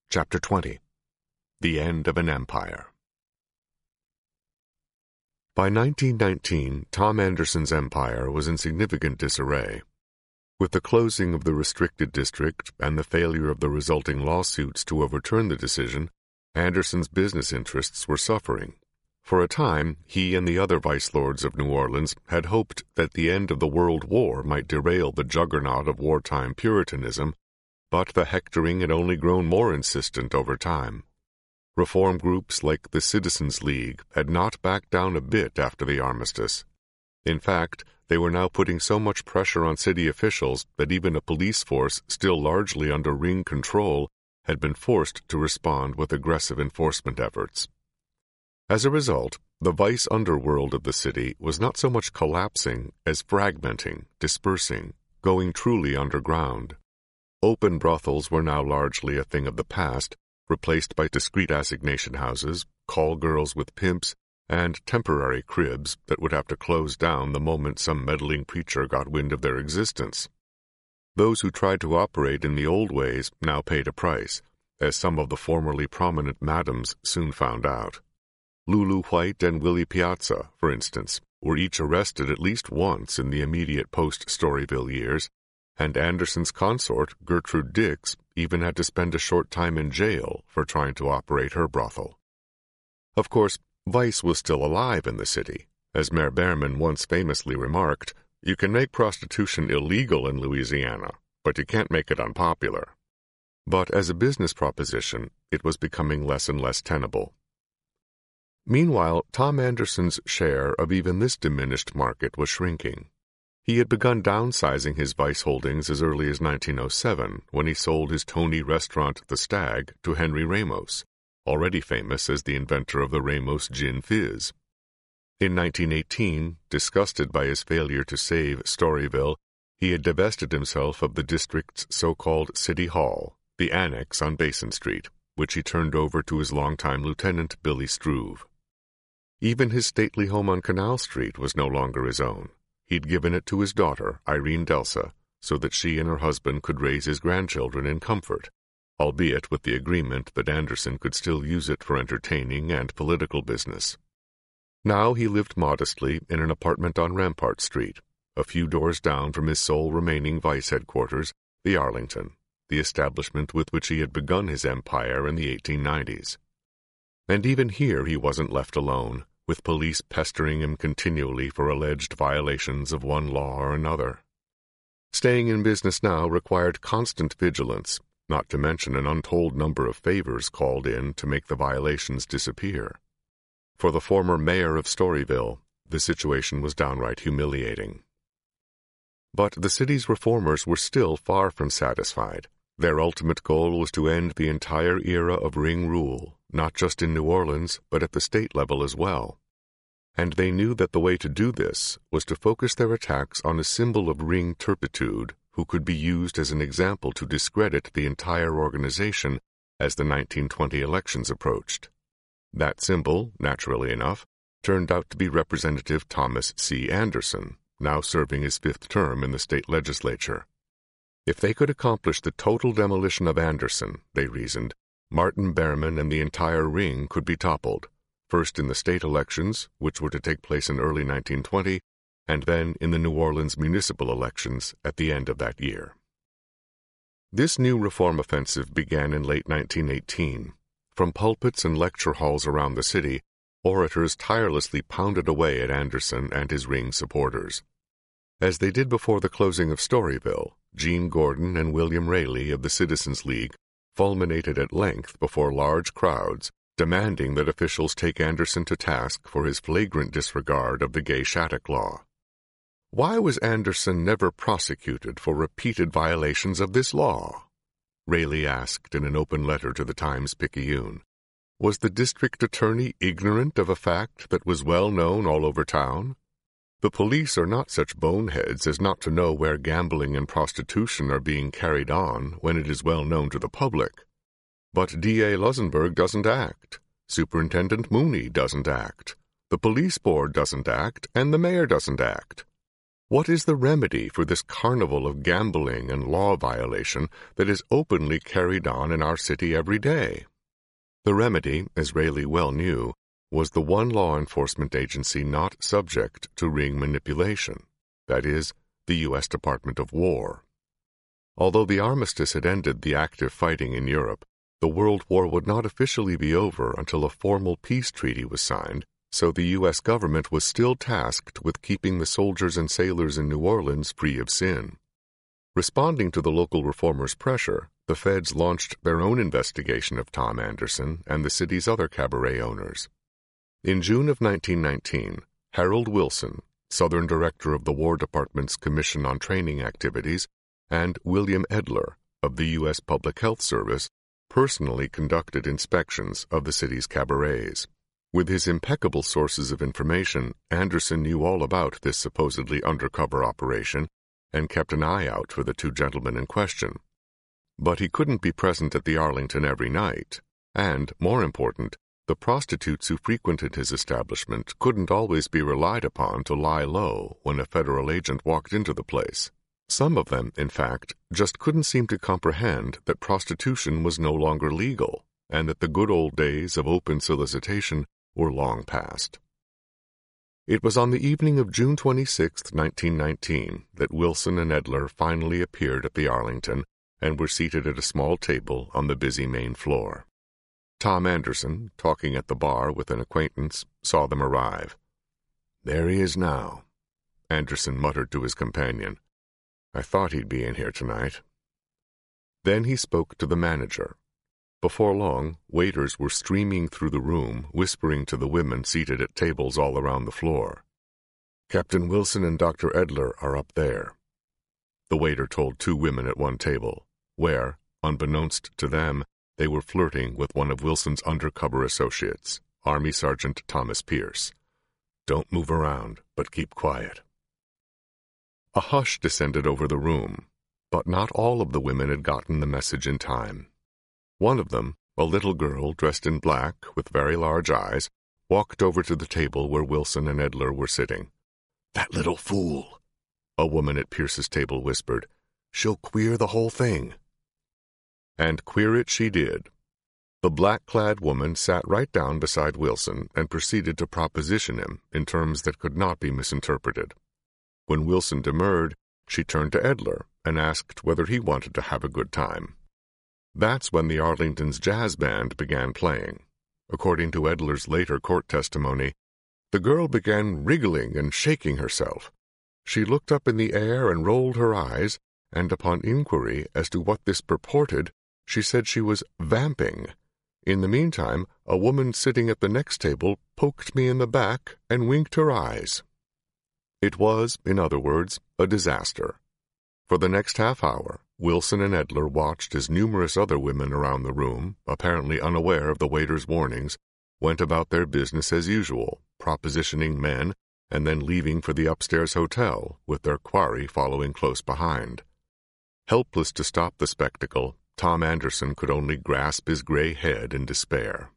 Chapter 20. The End of an Empire. By 1919, Tom Anderson's empire was in significant disarray. With the closing of the restricted district and the failure of the resulting lawsuits to overturn the decision, Anderson's business interests were suffering. For a time, he and the other vice lords of New Orleans had hoped that the end of the World War might derail the juggernaut of wartime Puritanism, but the hectoring had only grown more insistent over time. Reform groups like the Citizens League had not backed down a bit after the armistice. In fact, they were now putting so much pressure on city officials that even a police force still largely under Ring control had been forced to respond with aggressive enforcement efforts. As a result, the vice underworld of the city was not so much collapsing as fragmenting, dispersing, going truly underground. Open brothels were now largely a thing of the past, replaced by discreet assignation houses, call girls with pimps, and temporary cribs that would have to close down the moment some meddling preacher got wind of their existence. Those who tried to operate in the old ways now paid a price, as some of the formerly prominent madams soon found out. Lulu White and Willie Piazza, for instance, were each arrested at least once in the immediate post-Storyville years, and Anderson's consort, Gertrude Dix, even had to spend a short time in jail for trying to operate her brothel. Of course, vice was still alive in the city. As Mayor Behrman once famously remarked, "You can make prostitution illegal in Louisiana, but you can't make it unpopular." But as a business proposition, it was becoming less and less tenable. Meanwhile, Tom Anderson's share of even this diminished market was shrinking. He had begun downsizing his vice holdings as early as 1907, when he sold his Tony restaurant, The Stag, to Henry Ramos, already famous as the inventor of the Ramos Gin Fizz. In 1918, disgusted by his failure to save Storyville, he had divested himself of the district's so-called City Hall, the Annex on Basin Street, which he turned over to his longtime lieutenant, Billy Struve. Even his stately home on Canal Street was no longer his own. He'd given it to his daughter, Irene Delsa, so that she and her husband could raise his grandchildren in comfort, albeit with the agreement that Anderson could still use it for entertaining and political business. Now he lived modestly in an apartment on Rampart Street, a few doors down from his sole remaining vice headquarters, the Arlington, the establishment with which he had begun his empire in the 1890s. And even here he wasn't left alone, with police pestering him continually for alleged violations of one law or another. Staying in business now required constant vigilance, not to mention an untold number of favors called in to make the violations disappear. For the former mayor of Storyville, the situation was downright humiliating. But the city's reformers were still far from satisfied. Their ultimate goal was to end the entire era of Ring rule, not just in New Orleans, but at the state level as well. And they knew that the way to do this was to focus their attacks on a symbol of Ring turpitude who could be used as an example to discredit the entire organization as the 1920 elections approached. That symbol, naturally enough, turned out to be Representative Thomas C. Anderson, now serving his 5th term in the state legislature. If they could accomplish the total demolition of Anderson, they reasoned, Martin Behrman and the entire Ring could be toppled, first in the state elections, which were to take place in early 1920, and then in the New Orleans municipal elections at the end of that year. This new reform offensive began in late 1918. From pulpits and lecture halls around the city, orators tirelessly pounded away at Anderson and his Ring supporters. As they did before the closing of Storyville, Gene Gordon and William Raley of the Citizens League fulminated at length before large crowds, demanding that officials take Anderson to task for his flagrant disregard of the Gay Shattuck Law. Why was Anderson never prosecuted for repeated violations of this law? Raley asked in an open letter to the Times-Picayune. Was the district attorney ignorant of a fact that was well known all over town? The police are not such boneheads as not to know where gambling and prostitution are being carried on when it is well known to the public. But D.A. Lusenberg doesn't act. Superintendent Mooney doesn't act. The police board doesn't act, and the mayor doesn't act. What is the remedy for this carnival of gambling and law violation that is openly carried on in our city every day? The remedy, as Rayleigh well knew, was the one law enforcement agency not subject to ring manipulation, that is, the U.S. Department of War. Although the armistice had ended the active fighting in Europe, the World War would not officially be over until a formal peace treaty was signed, so the U.S. government was still tasked with keeping the soldiers and sailors in New Orleans free of sin. Responding to the local reformers' pressure, the feds launched their own investigation of Tom Anderson and the city's other cabaret owners. In June of 1919, Harold Wilson, Southern Director of the War Department's Commission on Training Activities, and William Edler of the U.S. Public Health Service personally conducted inspections of the city's cabarets. With his impeccable sources of information, Anderson knew all about this supposedly undercover operation and kept an eye out for the two gentlemen in question. But he couldn't be present at the Arlington every night, and, more important, the prostitutes who frequented his establishment couldn't always be relied upon to lie low when a federal agent walked into the place. Some of them, in fact, just couldn't seem to comprehend that prostitution was no longer legal, and that the good old days of open solicitation were long past. It was on the evening of June 26, 1919, that Wilson and Edler finally appeared at the Arlington and were seated at a small table on the busy main floor. Tom Anderson, talking at the bar with an acquaintance, saw them arrive. "There he is now," Anderson muttered to his companion. "I thought he'd be in here tonight." Then he spoke to the manager. Before long, waiters were streaming through the room, whispering to the women seated at tables all around the floor. "Captain Wilson and Dr. Edler are up there," the waiter told two women at one table, where, unbeknownst to them, they were flirting with one of Wilson's undercover associates, Army Sergeant Thomas Pierce. "Don't move around, but keep quiet." A hush descended over the room, but not all of the women had gotten the message in time. One of them, a little girl dressed in black with very large eyes, walked over to the table where Wilson and Edler were sitting. "That little fool," a woman at Pierce's table whispered. "She'll queer the whole thing." And queer it she did. The black-clad woman sat right down beside Wilson and proceeded to proposition him in terms that could not be misinterpreted. When Wilson demurred, she turned to Edler and asked whether he wanted to have a good time. That's when the Arlington's jazz band began playing. According to Edler's later court testimony, the girl began wriggling and shaking herself. She looked up in the air and rolled her eyes, and upon inquiry as to what this purported, she said she was vamping. In the meantime, a woman sitting at the next table poked me in the back and winked her eyes. It was, in other words, a disaster. For the next half hour, Wilson and Edler watched as numerous other women around the room, apparently unaware of the waiter's warnings, went about their business as usual, propositioning men, and then leaving for the upstairs hotel, with their quarry following close behind. Helpless to stop the spectacle, Tom Anderson could only grasp his gray head in despair.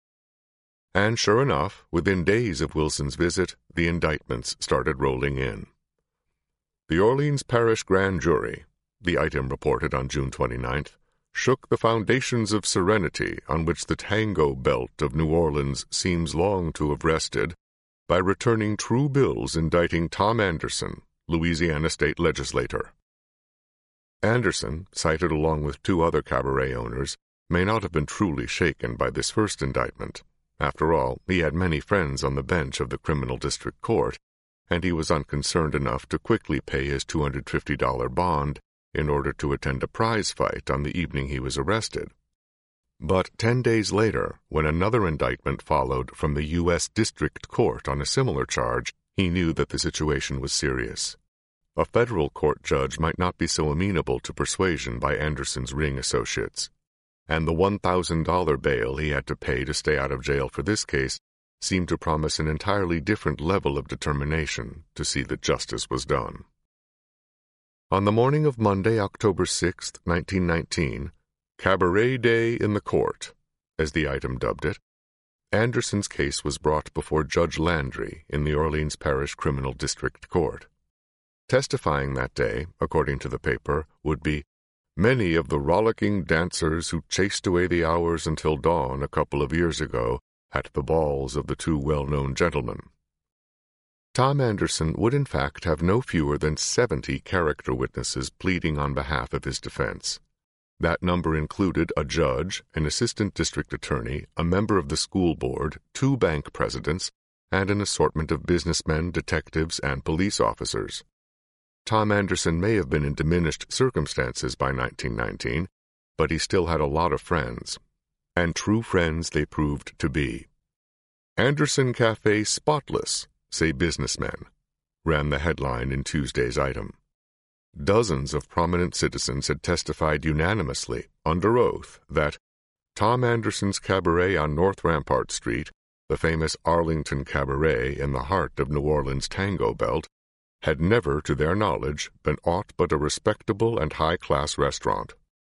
And sure enough, within days of Wilson's visit, the indictments started rolling in. The Orleans Parish Grand Jury, the item reported on June 29th, shook the foundations of serenity on which the tango belt of New Orleans seems long to have rested by returning true bills indicting Tom Anderson, Louisiana state legislator. Anderson, cited along with two other cabaret owners, may not have been truly shaken by this first indictment. After all, he had many friends on the bench of the criminal district court, and he was unconcerned enough to quickly pay his $250 bond in order to attend a prize fight on the evening he was arrested. But 10 days later, when another indictment followed from the U.S. District Court on a similar charge, he knew that the situation was serious. A federal court judge might not be so amenable to persuasion by Anderson's ring associates, and the $1,000 bail he had to pay to stay out of jail for this case seemed to promise an entirely different level of determination to see that justice was done. On the morning of Monday, October 6, 1919, Cabaret Day in the Court, as the item dubbed it, Anderson's case was brought before Judge Landry in the Orleans Parish Criminal District Court. Testifying that day, according to the paper, would be many of the rollicking dancers who chased away the hours until dawn a couple of years ago at the balls of the two well-known gentlemen. Tom Anderson would in fact have no fewer than 70 character witnesses pleading on behalf of his defense. That number included a judge, an assistant district attorney, a member of the school board, 2 bank presidents, and an assortment of businessmen, detectives, and police officers. Tom Anderson may have been in diminished circumstances by 1919, but he still had a lot of friends, and true friends they proved to be. "Anderson Cafe spotless, say businessmen," ran the headline in Tuesday's item. Dozens of prominent citizens had testified unanimously, under oath, that Tom Anderson's Cabaret on North Rampart Street, the famous Arlington Cabaret in the heart of New Orleans' Tango Belt, had never, to their knowledge, been aught but a respectable and high-class restaurant.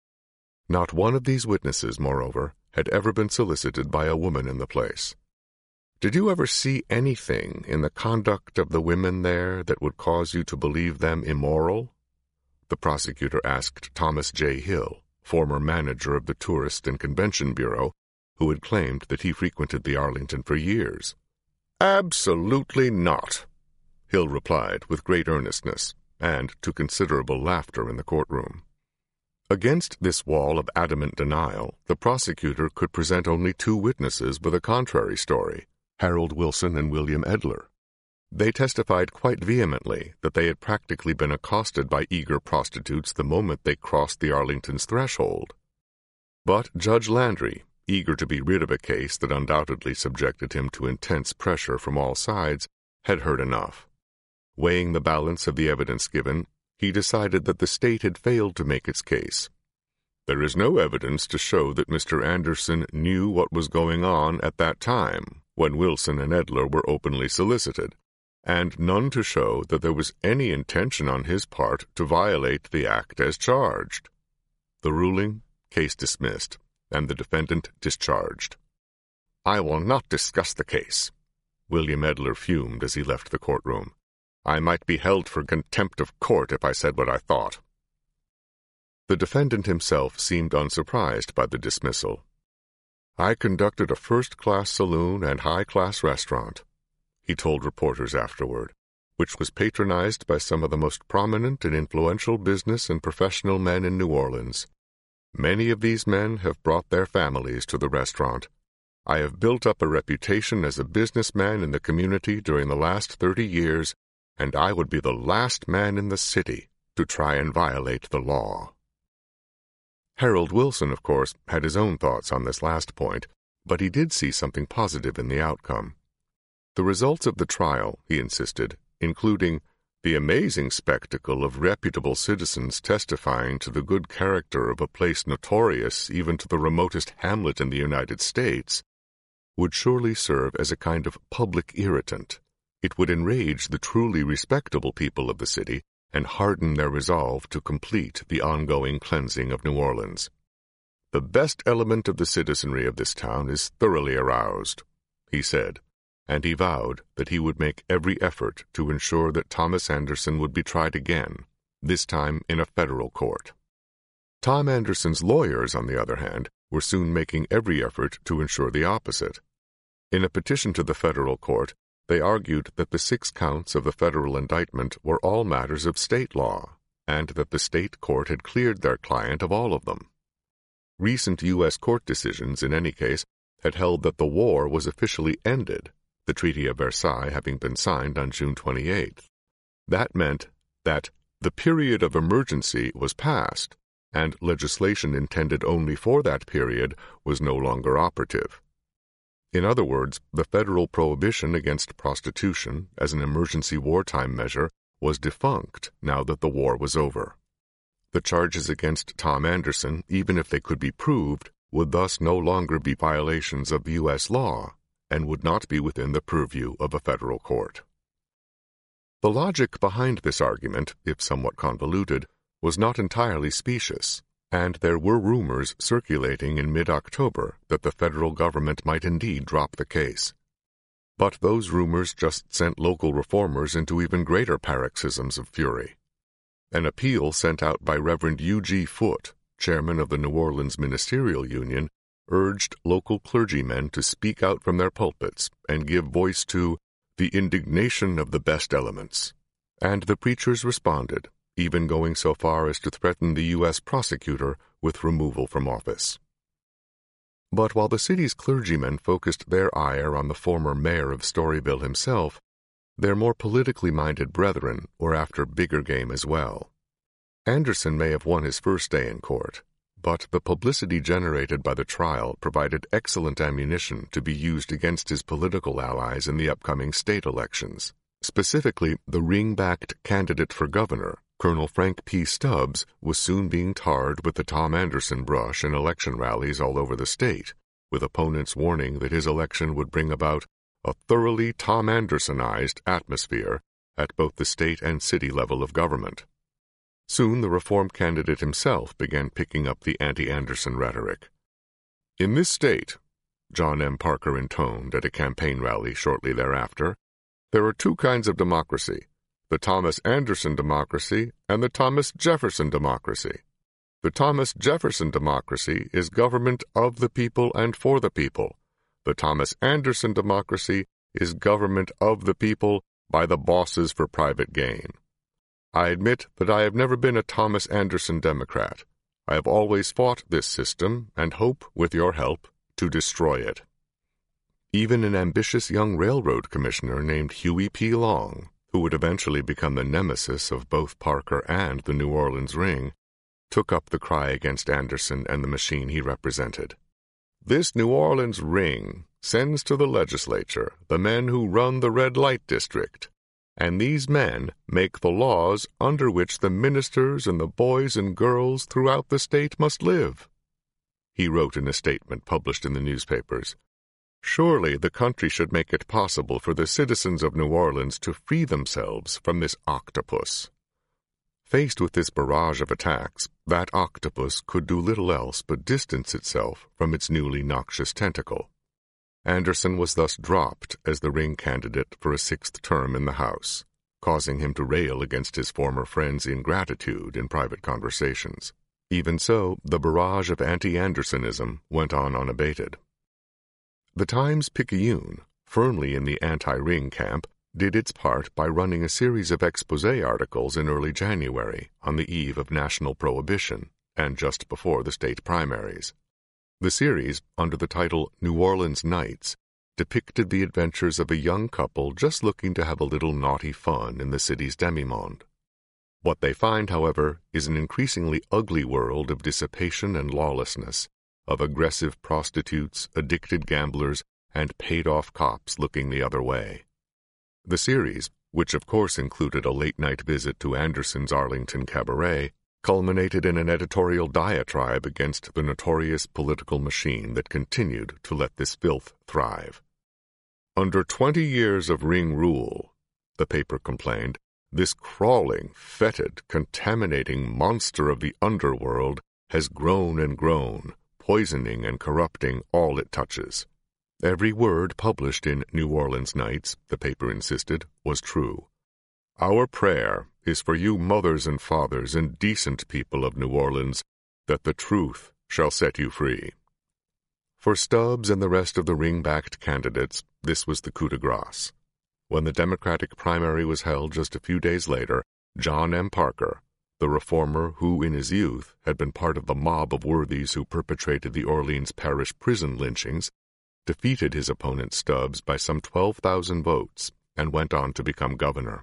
Not one of these witnesses, moreover, had ever been solicited by a woman in the place. "Did you ever see anything in the conduct of the women there that would cause you to believe them immoral?" the prosecutor asked Thomas J. Hill, former manager of the Tourist and Convention Bureau, who had claimed that he frequented the Arlington for years. "Absolutely not," Hill replied with great earnestness, and to considerable laughter in the courtroom. Against this wall of adamant denial, the prosecutor could present only 2 witnesses with a contrary story, Harold Wilson and William Edler. They testified quite vehemently that they had practically been accosted by eager prostitutes the moment they crossed the Arlington's threshold. But Judge Landry, eager to be rid of a case that undoubtedly subjected him to intense pressure from all sides, had heard enough. Weighing the balance of the evidence given, he decided that the state had failed to make its case. "There is no evidence to show that Mr. Anderson knew what was going on at that time, when Wilson and Edler were openly solicited, and none to show that there was any intention on his part to violate the act as charged." The ruling, case dismissed, and the defendant discharged. "I will not discuss the case," William Edler fumed as he left the courtroom. "I might be held for contempt of court if I said what I thought." The defendant himself seemed unsurprised by the dismissal. "I conducted a first-class saloon and high-class restaurant," he told reporters afterward, "which was patronized by some of the most prominent and influential business and professional men in New Orleans. Many of these men have brought their families to the restaurant. I have built up a reputation as a businessman in the community during the last 30 years, and I would be the last man in the city to try and violate the law." Harold Wilson, of course, had his own thoughts on this last point, but he did see something positive in the outcome. The results of the trial, he insisted, including the amazing spectacle of reputable citizens testifying to the good character of a place notorious even to the remotest hamlet in the United States, would surely serve as a kind of public irritant. It would enrage the truly respectable people of the city and harden their resolve to complete the ongoing cleansing of New Orleans. "The best element of the citizenry of this town is thoroughly aroused," he said, and he vowed that he would make every effort to ensure that Thomas Anderson would be tried again, this time in a federal court. Tom Anderson's lawyers, on the other hand, were soon making every effort to ensure the opposite. In a petition to the federal court, they argued that the 6 counts of the federal indictment were all matters of state law, and that the state court had cleared their client of all of them. Recent U.S. court decisions, in any case, had held that the war was officially ended, the Treaty of Versailles having been signed on June 28th. That meant that the period of emergency was past, and legislation intended only for that period was no longer operative. In other words, the federal prohibition against prostitution as an emergency wartime measure was defunct now that the war was over. The charges against Tom Anderson, even if they could be proved, would thus no longer be violations of U.S. law and would not be within the purview of a federal court. The logic behind this argument, if somewhat convoluted, was not entirely specious, and there were rumors circulating in mid-October that the federal government might indeed drop the case. But those rumors just sent local reformers into even greater paroxysms of fury. An appeal sent out by Reverend U.G. Foote, chairman of the New Orleans Ministerial Union, urged local clergymen to speak out from their pulpits and give voice to the indignation of the best elements. And the preachers responded, even going so far as to threaten the U.S. prosecutor with removal from office. But while the city's clergymen focused their ire on the former mayor of Storyville himself, their more politically minded brethren were after bigger game as well. Anderson may have won his first day in court, but the publicity generated by the trial provided excellent ammunition to be used against his political allies in the upcoming state elections. Specifically, the ring-backed candidate for governor, Colonel Frank P. Stubbs, was soon being tarred with the Tom Anderson brush in election rallies all over the state, with opponents warning that his election would bring about a thoroughly Tom Andersonized atmosphere at both the state and city level of government. Soon the reform candidate himself began picking up the anti-Anderson rhetoric. "In this state," John M. Parker intoned at a campaign rally shortly thereafter, "there are two kinds of democracy, the Thomas Anderson democracy and the Thomas Jefferson democracy. The Thomas Jefferson democracy is government of the people and for the people. The Thomas Anderson democracy is government of the people by the bosses for private gain. I admit that I have never been a Thomas Anderson Democrat. I have always fought this system and hope, with your help, to destroy it." Even an ambitious young railroad commissioner named Huey P. Long, who would eventually become the nemesis of both Parker and the New Orleans Ring, took up the cry against Anderson and the machine he represented. "This New Orleans Ring sends to the legislature the men who run the red light district, and these men make the laws under which the ministers and the boys and girls throughout the state must live," he wrote in a statement published in the newspapers. "Surely the country should make it possible for the citizens of New Orleans to free themselves from this octopus." Faced with this barrage of attacks, that octopus could do little else but distance itself from its newly noxious tentacle. Anderson was thus dropped as the Ring candidate for a sixth term in the House, causing him to rail against his former friend's ingratitude in private conversations. Even so, the barrage of anti-Andersonism went on unabated. The Times-Picayune, firmly in the anti-Ring camp, did its part by running a series of expose articles in early January on the eve of national prohibition and just before the state primaries. The series, under the title New Orleans Nights, depicted the adventures of a young couple just looking to have a little naughty fun in the city's demimonde. What they find, however, is an increasingly ugly world of dissipation and lawlessness, of aggressive prostitutes, addicted gamblers, and paid-off cops looking the other way. The series, which of course included a late-night visit to Anderson's Arlington Cabaret, culminated in an editorial diatribe against the notorious political machine that continued to let this filth thrive. "Under 20 years of Ring rule," the paper complained, "this crawling, fetid, contaminating monster of the underworld has grown and grown, poisoning and corrupting all it touches." Every word published in New Orleans Nights, the paper insisted, was true. "Our prayer is for you mothers and fathers and decent people of New Orleans, that the truth shall set you free." For Stubbs and the rest of the Ring-backed candidates, this was the coup de grace. When the Democratic primary was held just a few days later, John M. Parker, the reformer who in his youth had been part of the mob of worthies who perpetrated the Orleans Parish prison lynchings, defeated his opponent Stubbs by some 12,000 votes and went on to become governor.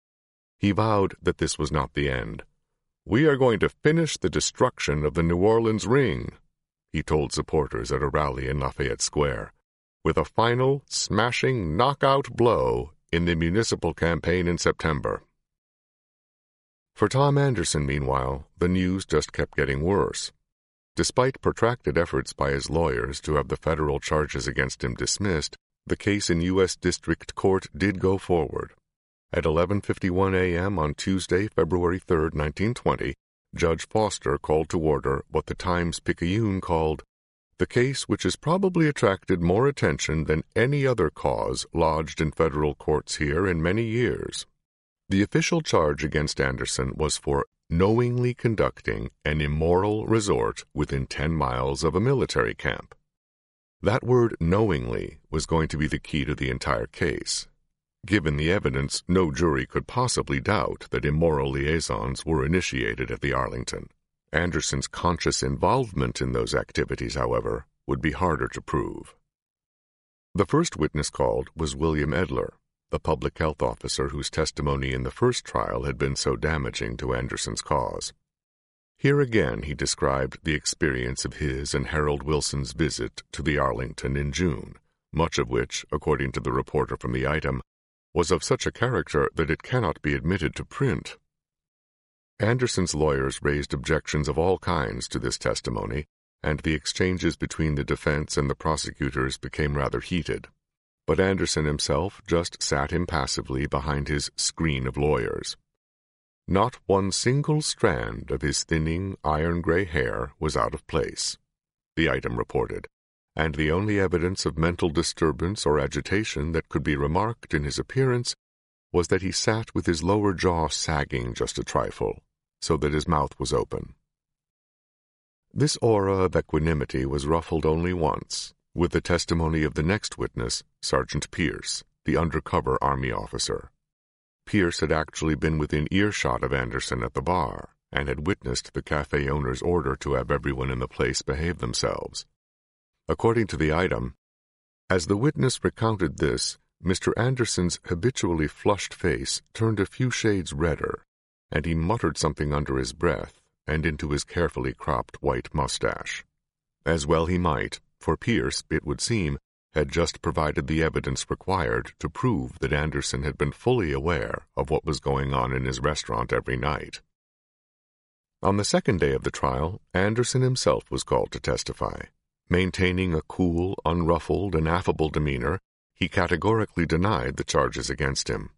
He vowed that this was not the end. "We are going to finish the destruction of the New Orleans Ring," he told supporters at a rally in Lafayette Square, "with a final, smashing knockout blow in the municipal campaign in September." For Tom Anderson, meanwhile, the news just kept getting worse. Despite protracted efforts by his lawyers to have the federal charges against him dismissed, the case in U.S. District Court did go forward. At 11:51 a.m. on Tuesday, February 3, 1920, Judge Foster called to order what the Times-Picayune called the case which has probably attracted more attention than any other cause lodged in federal courts here in many years. The official charge against Anderson was for knowingly conducting an immoral resort within 10 miles of a military camp. That word knowingly was going to be the key to the entire case. Given the evidence, no jury could possibly doubt that immoral liaisons were initiated at the Arlington. Anderson's conscious involvement in those activities, however, would be harder to prove. The first witness called was William Edler, the public health officer whose testimony in the first trial had been so damaging to Anderson's cause. Here again he described the experience of his and Harold Wilson's visit to the Arlington in June, much of which, according to the reporter from the item, was of such a character that it cannot be admitted to print. Anderson's lawyers raised objections of all kinds to this testimony, and the exchanges between the defense and the prosecutors became rather heated. But Anderson himself just sat impassively behind his screen of lawyers. Not one single strand of his thinning, iron-gray hair was out of place, the item reported, and the only evidence of mental disturbance or agitation that could be remarked in his appearance was that he sat with his lower jaw sagging just a trifle, so that his mouth was open. This aura of equanimity was ruffled only once, with the testimony of the next witness, Sergeant Pierce, the undercover Army officer. Pierce had actually been within earshot of Anderson at the bar, and had witnessed the cafe owner's order to have everyone in the place behave themselves. According to the item, as the witness recounted this, Mr. Anderson's habitually flushed face turned a few shades redder, and he muttered something under his breath and into his carefully cropped white mustache. As well he might, for Pierce, it would seem, had just provided the evidence required to prove that Anderson had been fully aware of what was going on in his restaurant every night. On the second day of the trial, Anderson himself was called to testify. Maintaining a cool, unruffled, and affable demeanor, he categorically denied the charges against him.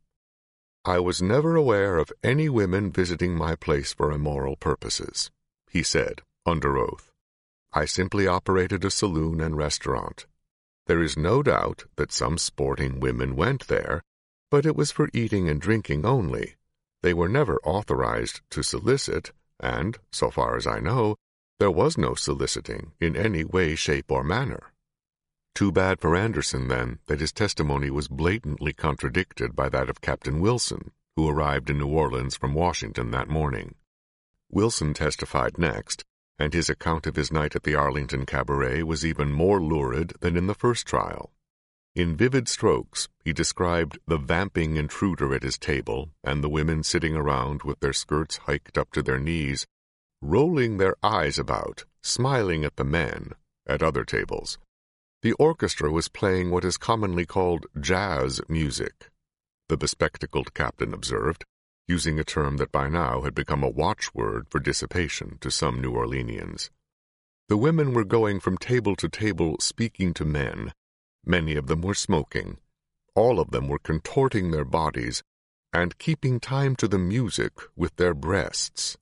"I was never aware of any women visiting my place for immoral purposes," he said, under oath. "I simply operated a saloon and restaurant. There is no doubt that some sporting women went there, but it was for eating and drinking only. They were never authorized to solicit, and, so far as I know, there was no soliciting in any way, shape, or manner." Too bad for Anderson, then, that his testimony was blatantly contradicted by that of Captain Wilson, who arrived in New Orleans from Washington that morning. Wilson testified next, and his account of his night at the Arlington Cabaret was even more lurid than in the first trial. In vivid strokes, he described the vamping intruder at his table and the women sitting around with their skirts hiked up to their knees, rolling their eyes about, smiling at the men, at other tables. The orchestra was playing what is commonly called jazz music, the bespectacled captain observed, using a term that by now had become a watchword for dissipation to some New Orleanians. The women were going from table to table speaking to men. Many of them were smoking. All of them were contorting their bodies and keeping time to the music with their breasts.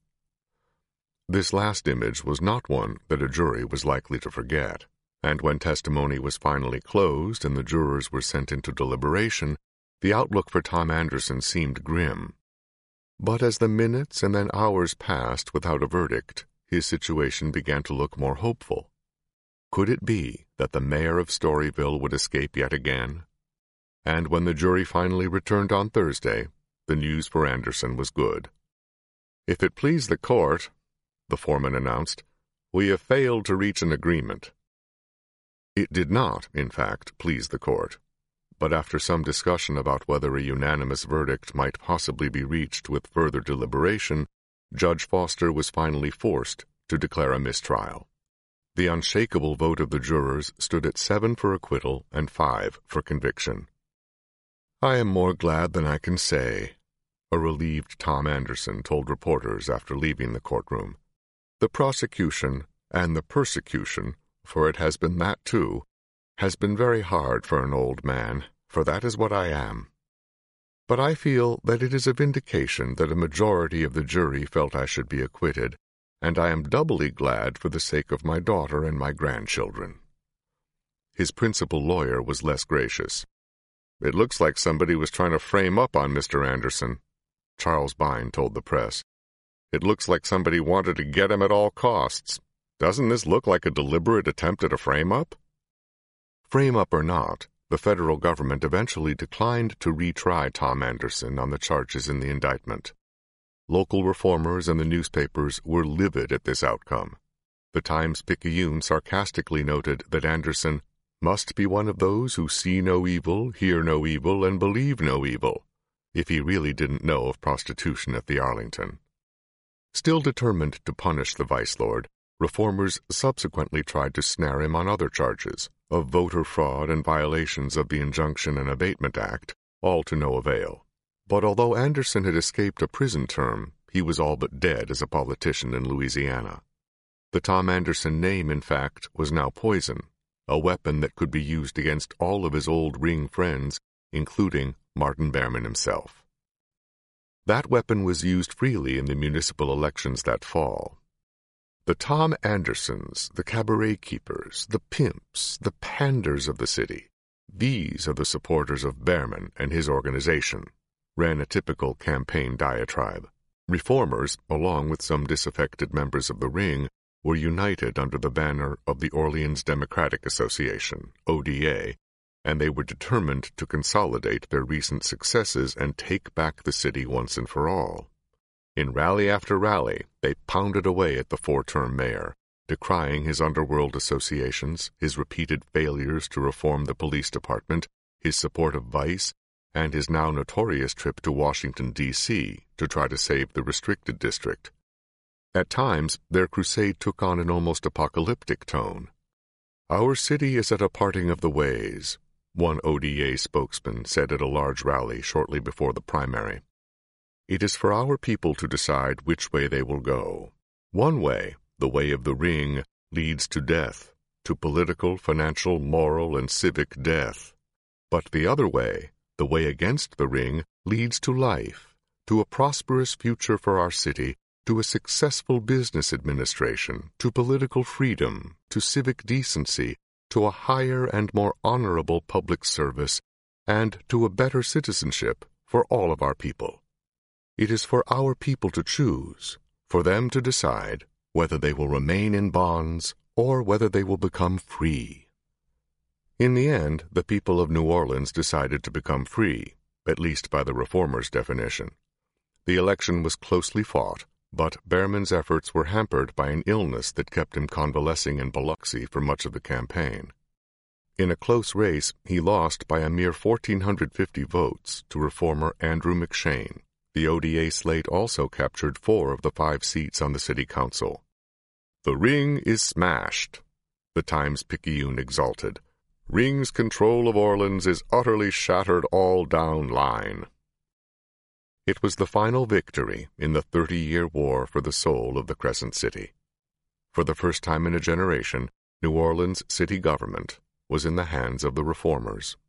This last image was not one that a jury was likely to forget, and when testimony was finally closed and the jurors were sent into deliberation, the outlook for Tom Anderson seemed grim. But as the minutes and then hours passed without a verdict, his situation began to look more hopeful. Could it be that the mayor of Storyville would escape yet again? And when the jury finally returned on Thursday, the news for Anderson was good. "If it please the court," the foreman announced, "we have failed to reach an agreement." It did not, in fact, please the court. But after some discussion about whether a unanimous verdict might possibly be reached with further deliberation, Judge Foster was finally forced to declare a mistrial. The unshakable vote of the jurors stood at 7 for acquittal and 5 for conviction. "I am more glad than I can say," a relieved Tom Anderson told reporters after leaving the courtroom. "The prosecution and the persecution, for it has been that too, has been very hard for an old man, for that is what I am. But I feel that it is a vindication that a majority of the jury felt I should be acquitted, and I am doubly glad for the sake of my daughter and my grandchildren." His principal lawyer was less gracious. "It looks like somebody was trying to frame up on Mr. Anderson," Charles Bine told the press. "It looks like somebody wanted to get him at all costs. Doesn't this look like a deliberate attempt at a frame-up?" Frame-up or not, the federal government eventually declined to retry Tom Anderson on the charges in the indictment. Local reformers and the newspapers were livid at this outcome. The Times-Picayune sarcastically noted that Anderson must be one of those who see no evil, hear no evil, and believe no evil, if he really didn't know of prostitution at the Arlington. Still determined to punish the vice-lord, reformers subsequently tried to snare him on other charges of voter fraud and violations of the Injunction and Abatement Act, all to no avail. But although Anderson had escaped a prison term, he was all but dead as a politician in Louisiana. The Tom Anderson name, in fact, was now poison, a weapon that could be used against all of his old Ring friends, including Martin Behrman himself. That weapon was used freely in the municipal elections that fall. The Tom Andersons, the cabaret keepers, the pimps, the panders of the city, these are the supporters of Behrman and his organization, ran a typical campaign diatribe. Reformers, along with some disaffected members of the Ring, were united under the banner of the Orleans Democratic Association, ODA, and they were determined to consolidate their recent successes and take back the city once and for all. In rally after rally, they pounded away at the four-term mayor, decrying his underworld associations, his repeated failures to reform the police department, his support of vice, and his now notorious trip to Washington, D.C. to try to save the restricted district. At times, their crusade took on an almost apocalyptic tone. "Our city is at a parting of the ways," one ODA spokesman said at a large rally shortly before the primary. "It is for our people to decide which way they will go. One way, the way of the Ring, leads to death, to political, financial, moral, and civic death. But the other way, the way against the Ring, leads to life, to a prosperous future for our city, to a successful business administration, to political freedom, to civic decency, to a higher and more honorable public service, and to a better citizenship for all of our people. It is for our people to choose, for them to decide whether they will remain in bonds or whether they will become free." In the end, the people of New Orleans decided to become free, at least by the reformers' definition. The election was closely fought, but Behrman's efforts were hampered by an illness that kept him convalescing in Biloxi for much of the campaign. In a close race, he lost by a mere 1,450 votes to reformer Andrew McShane. The ODA slate also captured 4 of the 5 seats on the city council. "The Ring is smashed," the Times-Picayune exulted. "Ring's control of Orleans is utterly shattered all down line." It was the final victory in the 30-year war for the soul of the Crescent City. For the first time in a generation, New Orleans city government was in the hands of the reformers.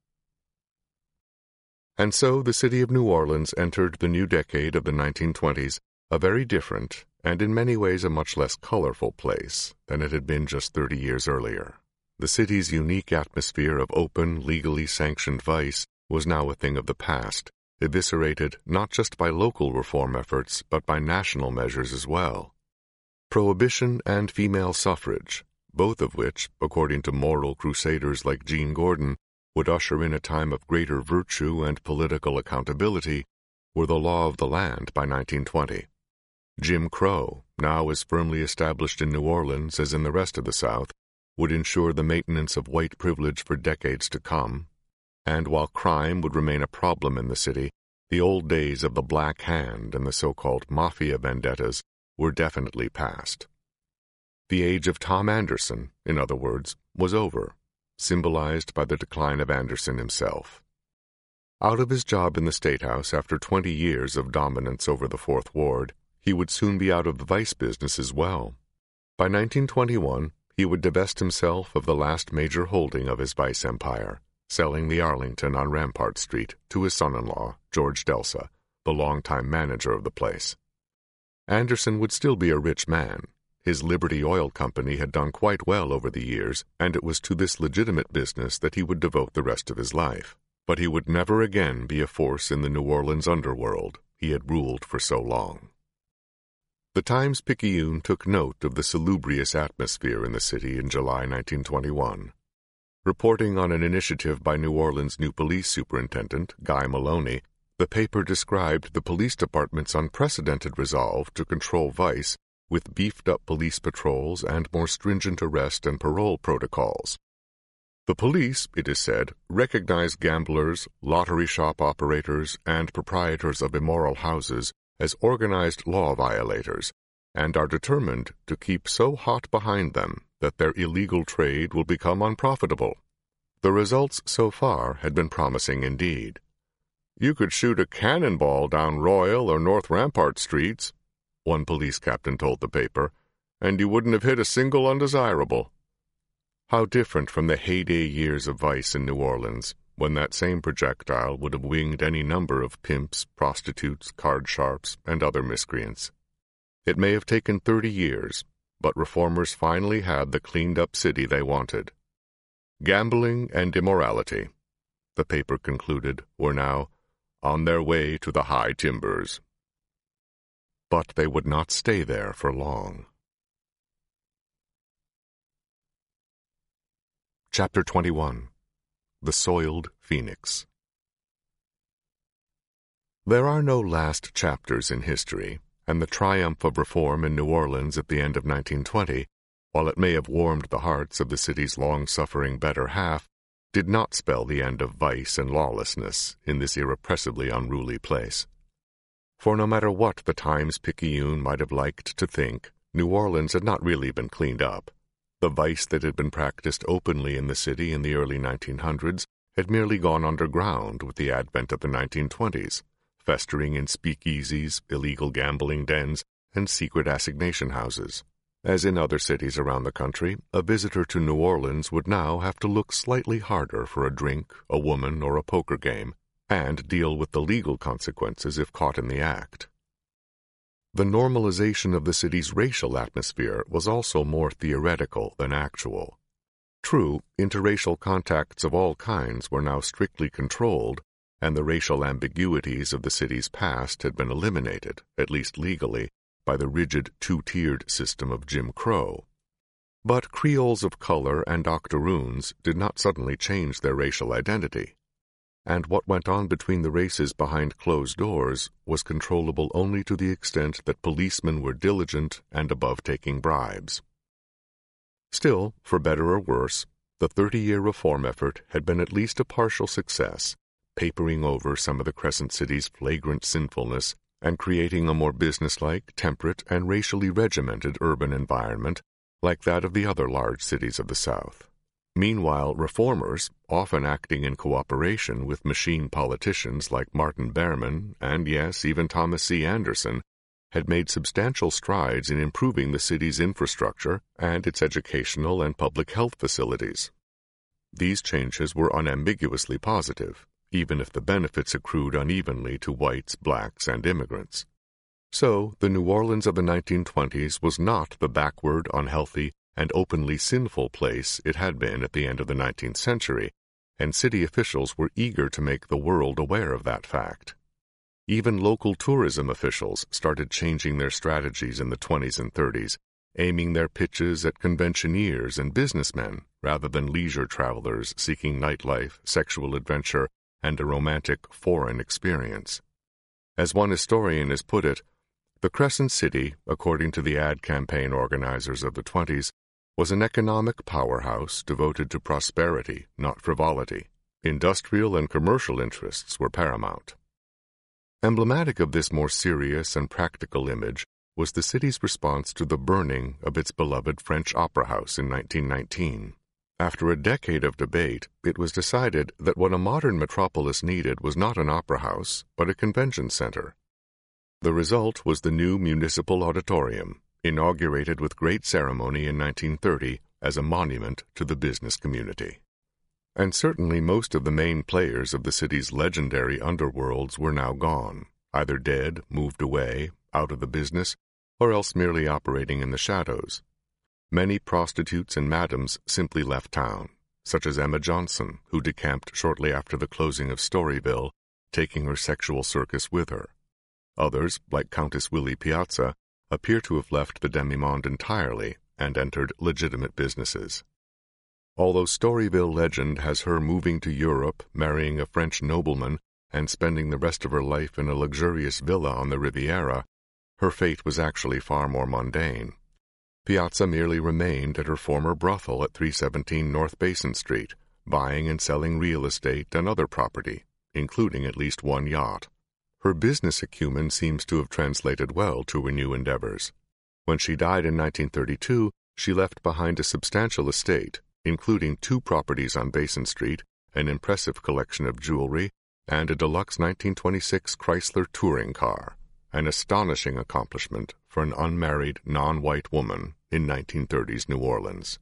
And so the city of New Orleans entered the new decade of the 1920s, a very different, and in many ways a much less colorful place than it had been just 30 years earlier. The city's unique atmosphere of open, legally sanctioned vice was now a thing of the past, eviscerated not just by local reform efforts, but by national measures as well. Prohibition and female suffrage, both of which, according to moral crusaders like Gene Gordon, would usher in a time of greater virtue and political accountability, were the law of the land by 1920. Jim Crow, now as firmly established in New Orleans as in the rest of the South, would ensure the maintenance of white privilege for decades to come, and while crime would remain a problem in the city, the old days of the Black Hand and the so-called mafia vendettas were definitely past. The age of Tom Anderson, in other words, was over, symbolized by the decline of Anderson himself. Out of his job in the State House after 20 years of dominance over the Fourth Ward, he would soon be out of the vice business as well. By 1921, he would divest himself of the last major holding of his vice empire, selling the Arlington on Rampart Street to his son-in-law, George Delsa, the longtime manager of the place. Anderson would still be a rich man, His Liberty Oil Company had done quite well over the years, and it was to this legitimate business that he would devote the rest of his life. But he would never again be a force in the New Orleans underworld he had ruled for so long. The Times-Picayune took note of the salubrious atmosphere in the city in July 1921. Reporting on an initiative by New Orleans' new police superintendent, Guy Maloney, the paper described the police department's unprecedented resolve to control vice with beefed-up police patrols and more stringent arrest and parole protocols. The police, it is said, recognize gamblers, lottery shop operators, and proprietors of immoral houses as organized law violators, and are determined to keep so hot behind them that their illegal trade will become unprofitable. The results so far had been promising indeed. "You could shoot a cannonball down Royal or North Rampart Streets," one police captain told the paper, "and you wouldn't have hit a single undesirable." How different from the heyday years of vice in New Orleans, when that same projectile would have winged any number of pimps, prostitutes, card sharps, and other miscreants. It may have taken 30 years, but reformers finally had the cleaned-up city they wanted. Gambling and immorality, the paper concluded, were now on their way to the high timbers. But they would not stay there for long. Chapter 21. The Soiled Phoenix. There are no last chapters in history, and the triumph of reform in New Orleans at the end of 1920, while it may have warmed the hearts of the city's long-suffering better half, did not spell the end of vice and lawlessness in this irrepressibly unruly place. For no matter what the Times-Picayune might have liked to think, New Orleans had not really been cleaned up. The vice that had been practiced openly in the city in the early 1900s had merely gone underground with the advent of the 1920s, festering in speakeasies, illegal gambling dens, and secret assignation houses. As in other cities around the country, a visitor to New Orleans would now have to look slightly harder for a drink, a woman, or a poker game, and deal with the legal consequences if caught in the act. The normalization of the city's racial atmosphere was also more theoretical than actual. True, interracial contacts of all kinds were now strictly controlled, and the racial ambiguities of the city's past had been eliminated, at least legally, by the rigid two-tiered system of Jim Crow. But Creoles of color and octoroons did not suddenly change their racial identity, and what went on between the races behind closed doors was controllable only to the extent that policemen were diligent and above taking bribes. Still, for better or worse, the 30-year reform effort had been at least a partial success, papering over some of the Crescent City's flagrant sinfulness and creating a more businesslike, temperate, and racially regimented urban environment like that of the other large cities of the South. Meanwhile, reformers, often acting in cooperation with machine politicians like Martin Behrman and, yes, even Thomas C. Anderson, had made substantial strides in improving the city's infrastructure and its educational and public health facilities. These changes were unambiguously positive, even if the benefits accrued unevenly to whites, blacks, and immigrants. So, the New Orleans of the 1920s was not the backward, unhealthy, and openly sinful place it had been at the end of the 19th century, and city officials were eager to make the world aware of that fact. Even local tourism officials started changing their strategies in the 20s and 30s, aiming their pitches at conventioneers and businessmen rather than leisure travelers seeking nightlife, sexual adventure, and a romantic foreign experience. As one historian has put it, the Crescent City, according to the ad campaign organizers of the 20s, was an economic powerhouse devoted to prosperity, not frivolity. Industrial and commercial interests were paramount. Emblematic of this more serious and practical image was the city's response to the burning of its beloved French Opera House in 1919. After a decade of debate, it was decided that what a modern metropolis needed was not an opera house, but a convention center. The result was the new municipal auditorium, inaugurated with great ceremony in 1930 as a monument to the business community. And certainly most of the main players of the city's legendary underworlds were now gone, either dead, moved away, out of the business, or else merely operating in the shadows. Many prostitutes and madams simply left town, such as Emma Johnson, who decamped shortly after the closing of Storyville, taking her sexual circus with her. Others, like Countess Willie Piazza, appear to have left the demi-monde entirely and entered legitimate businesses. Although Storyville legend has her moving to Europe, marrying a French nobleman, and spending the rest of her life in a luxurious villa on the Riviera, her fate was actually far more mundane. Piazza merely remained at her former brothel at 317 North Basin Street, buying and selling real estate and other property, including at least one yacht. Her business acumen seems to have translated well to her new endeavors. When she died in 1932, she left behind a substantial estate, including 2 properties on Basin Street, an impressive collection of jewelry, and a deluxe 1926 Chrysler touring car, an astonishing accomplishment for an unmarried, non-white woman in 1930s New Orleans.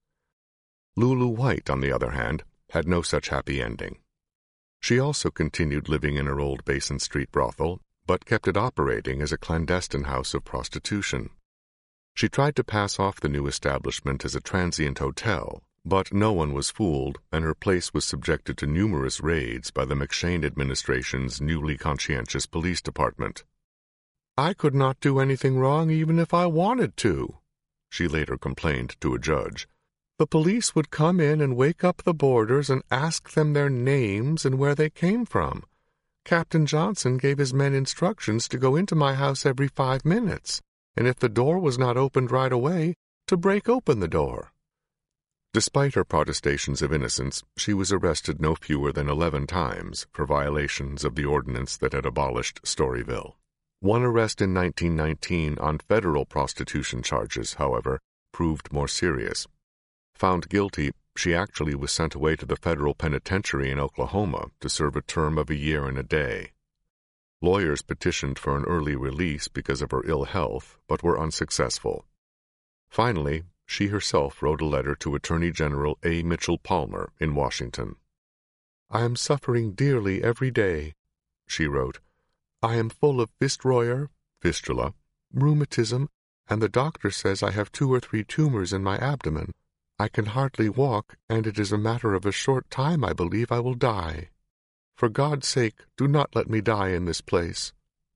Lulu White, on the other hand, had no such happy ending. She also continued living in her old Basin Street brothel, but kept it operating as a clandestine house of prostitution. She tried to pass off the new establishment as a transient hotel, but no one was fooled, and her place was subjected to numerous raids by the McShane administration's newly conscientious police department. "I could not do anything wrong even if I wanted to," she later complained to a judge. "The police would come in and wake up the boarders and ask them their names and where they came from. Captain Johnson gave his men instructions to go into my house every 5 minutes, and if the door was not opened right away, to break open the door." Despite her protestations of innocence, she was arrested no fewer than 11 times for violations of the ordinance that had abolished Storyville. One arrest in 1919 on federal prostitution charges, however, proved more serious. Found guilty, she actually was sent away to the federal penitentiary in Oklahoma to serve a term of 1 year and a day. Lawyers petitioned for an early release because of her ill health, but were unsuccessful. Finally, she herself wrote a letter to Attorney General A. Mitchell Palmer in Washington. "I am suffering dearly every day," she wrote. "I am full of Fitzroyer, fistula, rheumatism, and the doctor says I have 2 or 3 tumors in my abdomen. I can hardly walk, and it is a matter of a short time I believe I will die. For God's sake, do not let me die in this place."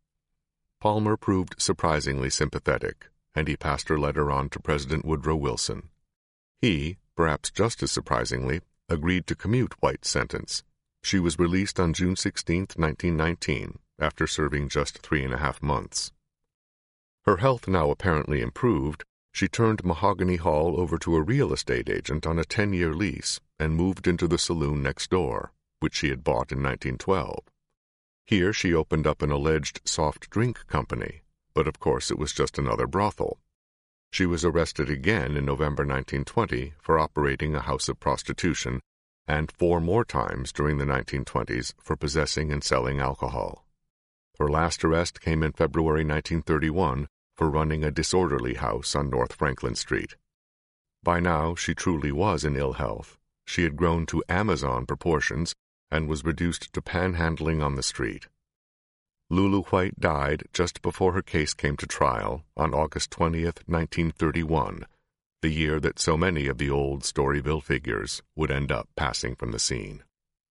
Palmer proved surprisingly sympathetic, and he passed her letter on to President Woodrow Wilson. He, perhaps just as surprisingly, agreed to commute White's sentence. She was released on June 16, 1919, after serving just 3.5 months. Her health now apparently improved, she turned Mahogany Hall over to a real estate agent on a 10-year lease and moved into the saloon next door, which she had bought in 1912. Here she opened up an alleged soft drink company, but of course it was just another brothel. She was arrested again in November 1920 for operating a house of prostitution, and 4 more times during the 1920s for possessing and selling alcohol. Her last arrest came in February 1931 for running a disorderly house on North Franklin Street. By now, she truly was in ill health. She had grown to Amazon proportions and was reduced to panhandling on the street. Lulu White died just before her case came to trial on August 20th, 1931, the year that so many of the old Storyville figures would end up passing from the scene.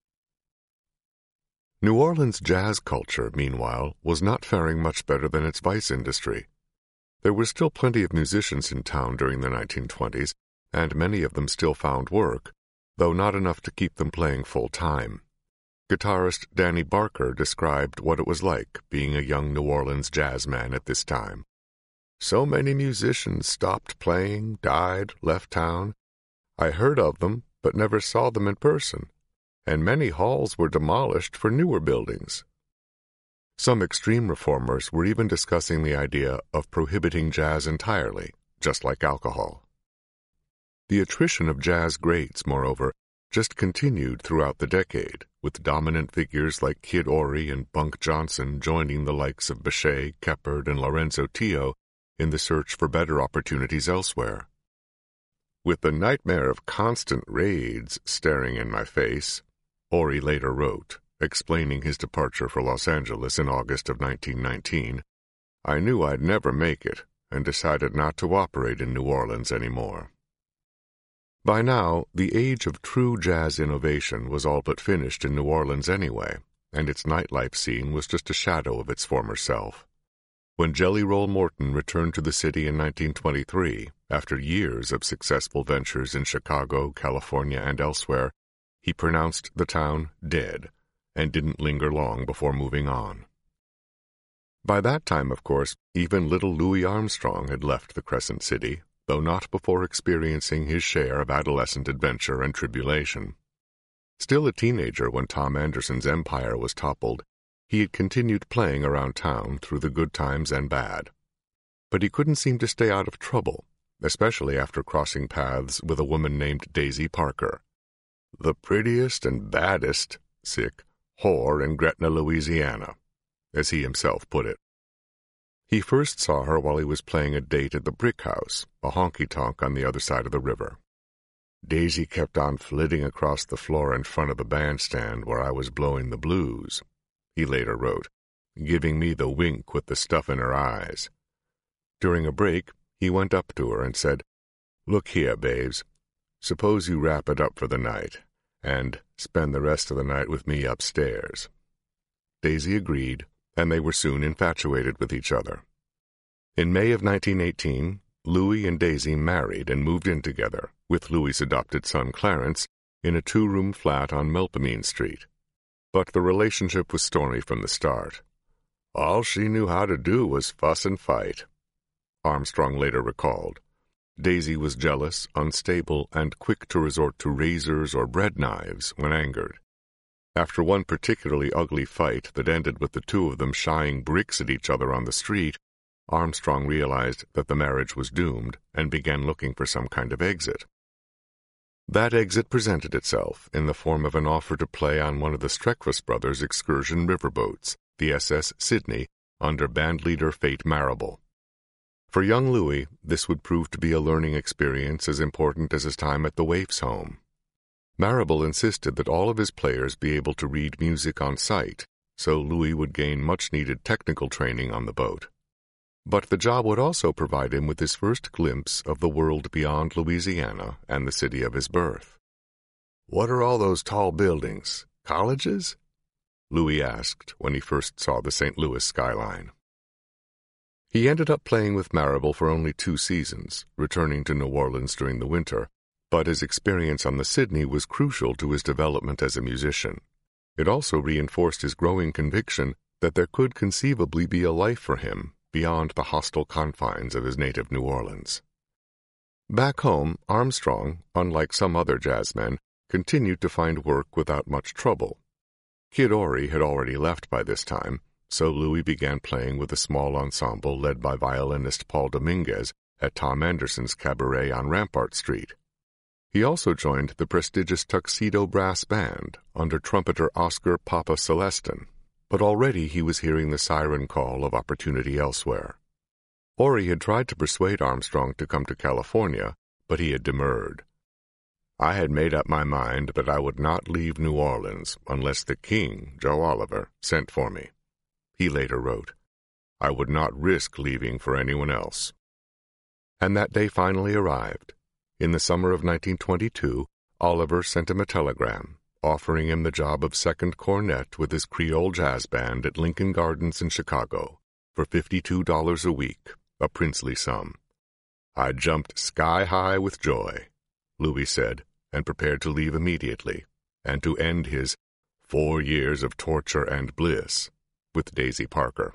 New Orleans jazz culture, meanwhile, was not faring much better than its vice industry. There were still plenty of musicians in town during the 1920s, and many of them still found work, though not enough to keep them playing full-time. Guitarist Danny Barker described what it was like being a young New Orleans jazz man at this time. "So many musicians stopped playing, died, left town. I heard of them, but never saw them in person, and many halls were demolished for newer buildings." Some extreme reformers were even discussing the idea of prohibiting jazz entirely, just like alcohol. The attrition of jazz greats, moreover, just continued throughout the decade, with dominant figures like Kid Ory and Bunk Johnson joining the likes of Bechet, Keppard, and Lorenzo Tio in the search for better opportunities elsewhere. "With the nightmare of constant raids staring in my face," Ory later wrote, explaining his departure for Los Angeles in August of 1919, "I knew I'd never make it, and decided not to operate in New Orleans anymore. By now, the age of true jazz innovation was all but finished in New Orleans anyway, and its nightlife scene was just a shadow of its former self. When Jelly Roll Morton returned to the city in 1923, after years of successful ventures in Chicago, California, and elsewhere, he pronounced the town dead, and didn't linger long before moving on. By that time, of course, even little Louis Armstrong had left the Crescent City, though not before experiencing his share of adolescent adventure and tribulation. Still a teenager when Tom Anderson's empire was toppled, he had continued playing around town through the good times and bad. But he couldn't seem to stay out of trouble, especially after crossing paths with a woman named Daisy Parker, the prettiest and baddest, whore in Gretna, Louisiana, as he himself put it. He first saw her while he was playing a date at the Brick House, a honky-tonk on the other side of the river. Daisy kept on flitting across the floor in front of the bandstand where I was blowing the blues, he later wrote, giving me the wink with the stuff in her eyes. During a break, he went up to her and said, "Look here, babes, suppose you wrap it up for the night, and spend the rest of the night with me upstairs." Daisy agreed, and they were soon infatuated with each other. In May of 1918, Louis and Daisy married and moved in together, with Louis's adopted son Clarence, in a 2-room flat on Melpomene Street. But the relationship was stormy from the start. All she knew how to do was fuss and fight, Armstrong later recalled. Daisy was jealous, unstable, and quick to resort to razors or bread knives when angered. After one particularly ugly fight that ended with the two of them shying bricks at each other on the street, Armstrong realized that the marriage was doomed and began looking for some kind of exit. That exit presented itself in the form of an offer to play on one of the Streckfus brothers' excursion riverboats, the SS Sydney, under bandleader Fate Marable. For young Louis, this would prove to be a learning experience as important as his time at the Waifs' home. Marable insisted that all of his players be able to read music on sight, so Louis would gain much-needed technical training on the boat. But the job would also provide him with his first glimpse of the world beyond Louisiana and the city of his birth. "What are all those tall buildings? Colleges?" Louis asked when he first saw the St. Louis skyline. He ended up playing with Marable for only 2 seasons, returning to New Orleans during the winter, but his experience on the Sydney was crucial to his development as a musician. It also reinforced his growing conviction that there could conceivably be a life for him beyond the hostile confines of his native New Orleans. Back home, Armstrong, unlike some other jazzmen, continued to find work without much trouble. Kid Ory had already left by this time, so Louis began playing with a small ensemble led by violinist Paul Dominguez at Tom Anderson's cabaret on Rampart Street. He also joined the prestigious Tuxedo Brass Band under trumpeter Oscar Papa Celestin, but already he was hearing the siren call of opportunity elsewhere. Ory had tried to persuade Armstrong to come to California, but he had demurred. "I had made up my mind that I would not leave New Orleans unless the king, Joe Oliver, sent for me," he later wrote. "I would not risk leaving for anyone else." And that day finally arrived. In the summer of 1922, Oliver sent him a telegram, offering him the job of second cornet with his Creole jazz band at Lincoln Gardens in Chicago for $52 a week, a princely sum. "I jumped sky high with joy," Louis said, and prepared to leave immediately, and to end his 4 years of torture and bliss with Daisy Parker.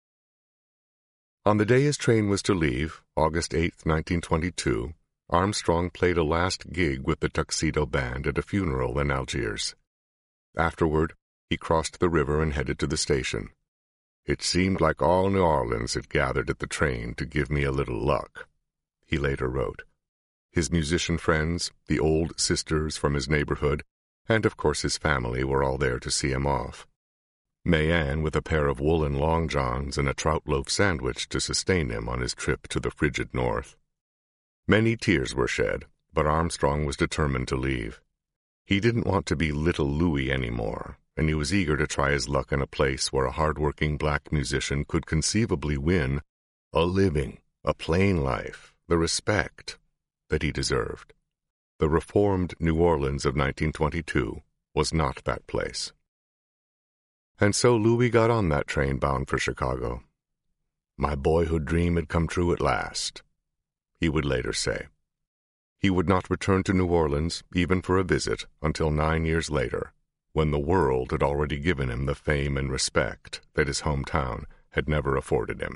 On the day his train was to leave, August 8, 1922, Armstrong played a last gig with the Tuxedo Band at a funeral in Algiers. Afterward, he crossed the river and headed to the station. "It seemed like all New Orleans had gathered at the train to give me a little luck," he later wrote. His musician friends, the old sisters from his neighborhood, and of course his family were all there to see him off. Mayanne with a pair of woolen long johns and a trout loaf sandwich to sustain him on his trip to the frigid north. Many tears were shed, but Armstrong was determined to leave. He didn't want to be little Louis anymore, and he was eager to try his luck in a place where a hard-working black musician could conceivably win a living a plain life, the respect that he deserved. The reformed New Orleans of 1922 was not that place. And so Louis got on that train bound for Chicago. My boyhood dream had come true at last, he would later say. He would not return to New Orleans, even for a visit, until 9 years later, when the world had already given him the fame and respect that his hometown had never afforded him.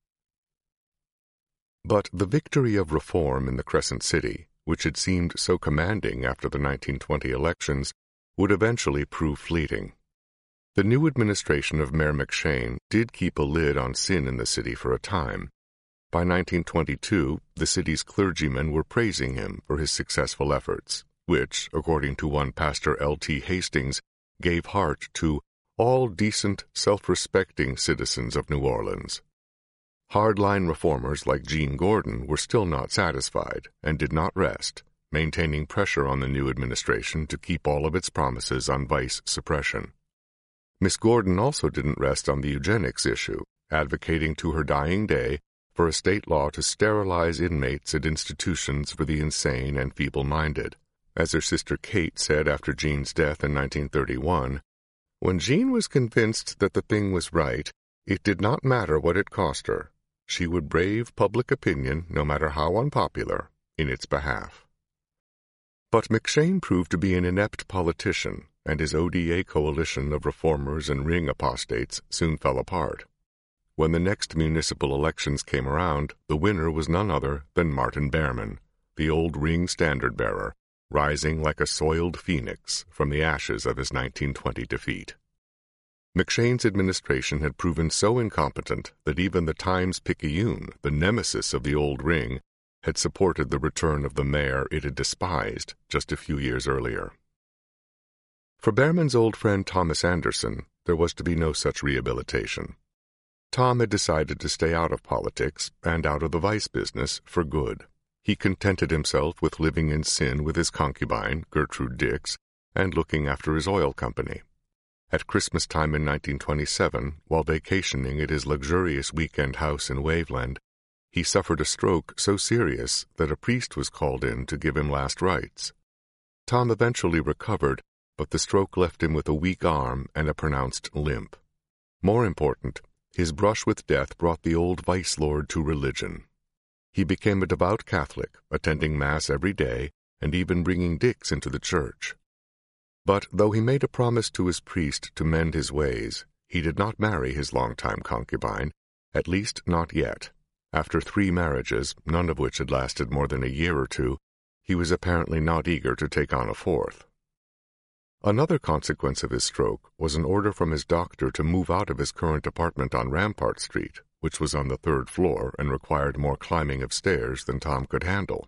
But the victory of reform in the Crescent City, which had seemed so commanding after the 1920 elections, would eventually prove fleeting. The new administration of Mayor McShane did keep a lid on sin in the city for a time. By 1922, the city's clergymen were praising him for his successful efforts, which, according to one Pastor L.T. Hastings, gave heart to all decent, self-respecting citizens of New Orleans. Hardline reformers like Gene Gordon were still not satisfied and did not rest, maintaining pressure on the new administration to keep all of its promises on vice suppression. Miss Gordon also didn't rest on the eugenics issue, advocating to her dying day for a state law to sterilize inmates at institutions for the insane and feeble-minded. As her sister Kate said after Gene's death in 1931, "When Gene was convinced that the thing was right, it did not matter what it cost her. She would brave public opinion, no matter how unpopular, in its behalf." But McShane proved to be an inept politician, and his ODA coalition of reformers and ring apostates soon fell apart. When the next municipal elections came around, the winner was none other than Martin Behrman, the old ring standard-bearer, rising like a soiled phoenix from the ashes of his 1920 defeat. McShane's administration had proven so incompetent that even the Times-Picayune, the nemesis of the old ring, had supported the return of the mayor it had despised just a few years earlier. For Behrman's old friend Thomas Anderson, there was to be no such rehabilitation. Tom had decided to stay out of politics and out of the vice business for good. He contented himself with living in sin with his concubine, Gertrude Dix, and looking after his oil company. At Christmas time in 1927, while vacationing at his luxurious weekend house in Waveland, he suffered a stroke so serious that a priest was called in to give him last rites. Tom eventually recovered, but the stroke left him with a weak arm and a pronounced limp. More important, his brush with death brought the old vice lord to religion. He became a devout Catholic, attending Mass every day and even bringing Dix into the church. But though he made a promise to his priest to mend his ways, he did not marry his longtime concubine, at least not yet. After 3 marriages, none of which had lasted more than a year or two, he was apparently not eager to take on a 4th. Another consequence of his stroke was an order from his doctor to move out of his current apartment on Rampart Street, which was on the 3rd floor and required more climbing of stairs than Tom could handle.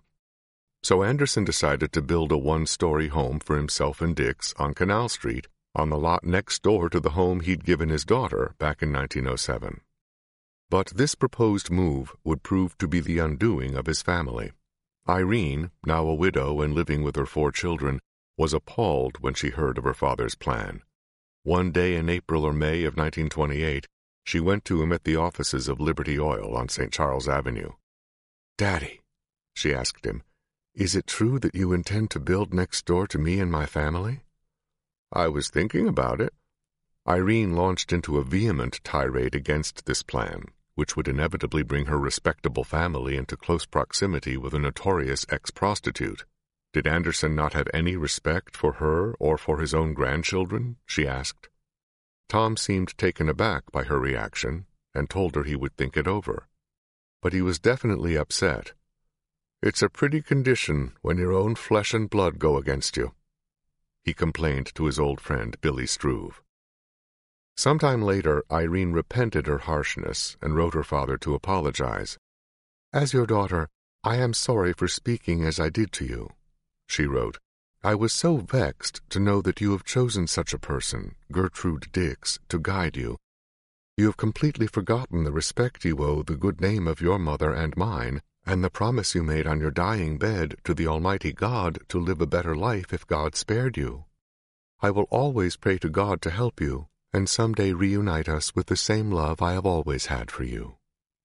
So Anderson decided to build a 1-story home for himself and Dix on Canal Street, on the lot next door to the home he'd given his daughter back in 1907. But this proposed move would prove to be the undoing of his family. Irene, now a widow and living with her 4 children, was appalled when she heard of her father's plan. One day in April or May of 1928, she went to him at the offices of Liberty Oil on St. Charles Avenue. "Daddy," she asked him, "is it true that you intend to build next door to me and my family?" "I was thinking about it." Irene launched into a vehement tirade against this plan, which would inevitably bring her respectable family into close proximity with a notorious ex-prostitute. Did Anderson not have any respect for her or for his own grandchildren? She asked. Tom seemed taken aback by her reaction and told her he would think it over. But he was definitely upset. "It's a pretty condition when your own flesh and blood go against you," he complained to his old friend Billy Struve. Sometime later, Irene repented her harshness and wrote her father to apologize. "As your daughter, I am sorry for speaking as I did to you," she wrote. "I was so vexed to know that you have chosen such a person, Gertrude Dix, to guide you. You have completely forgotten the respect you owe the good name of your mother and mine, and the promise you made on your dying bed to the Almighty God to live a better life if God spared you. I will always pray to God to help you, and some day reunite us with the same love I have always had for you."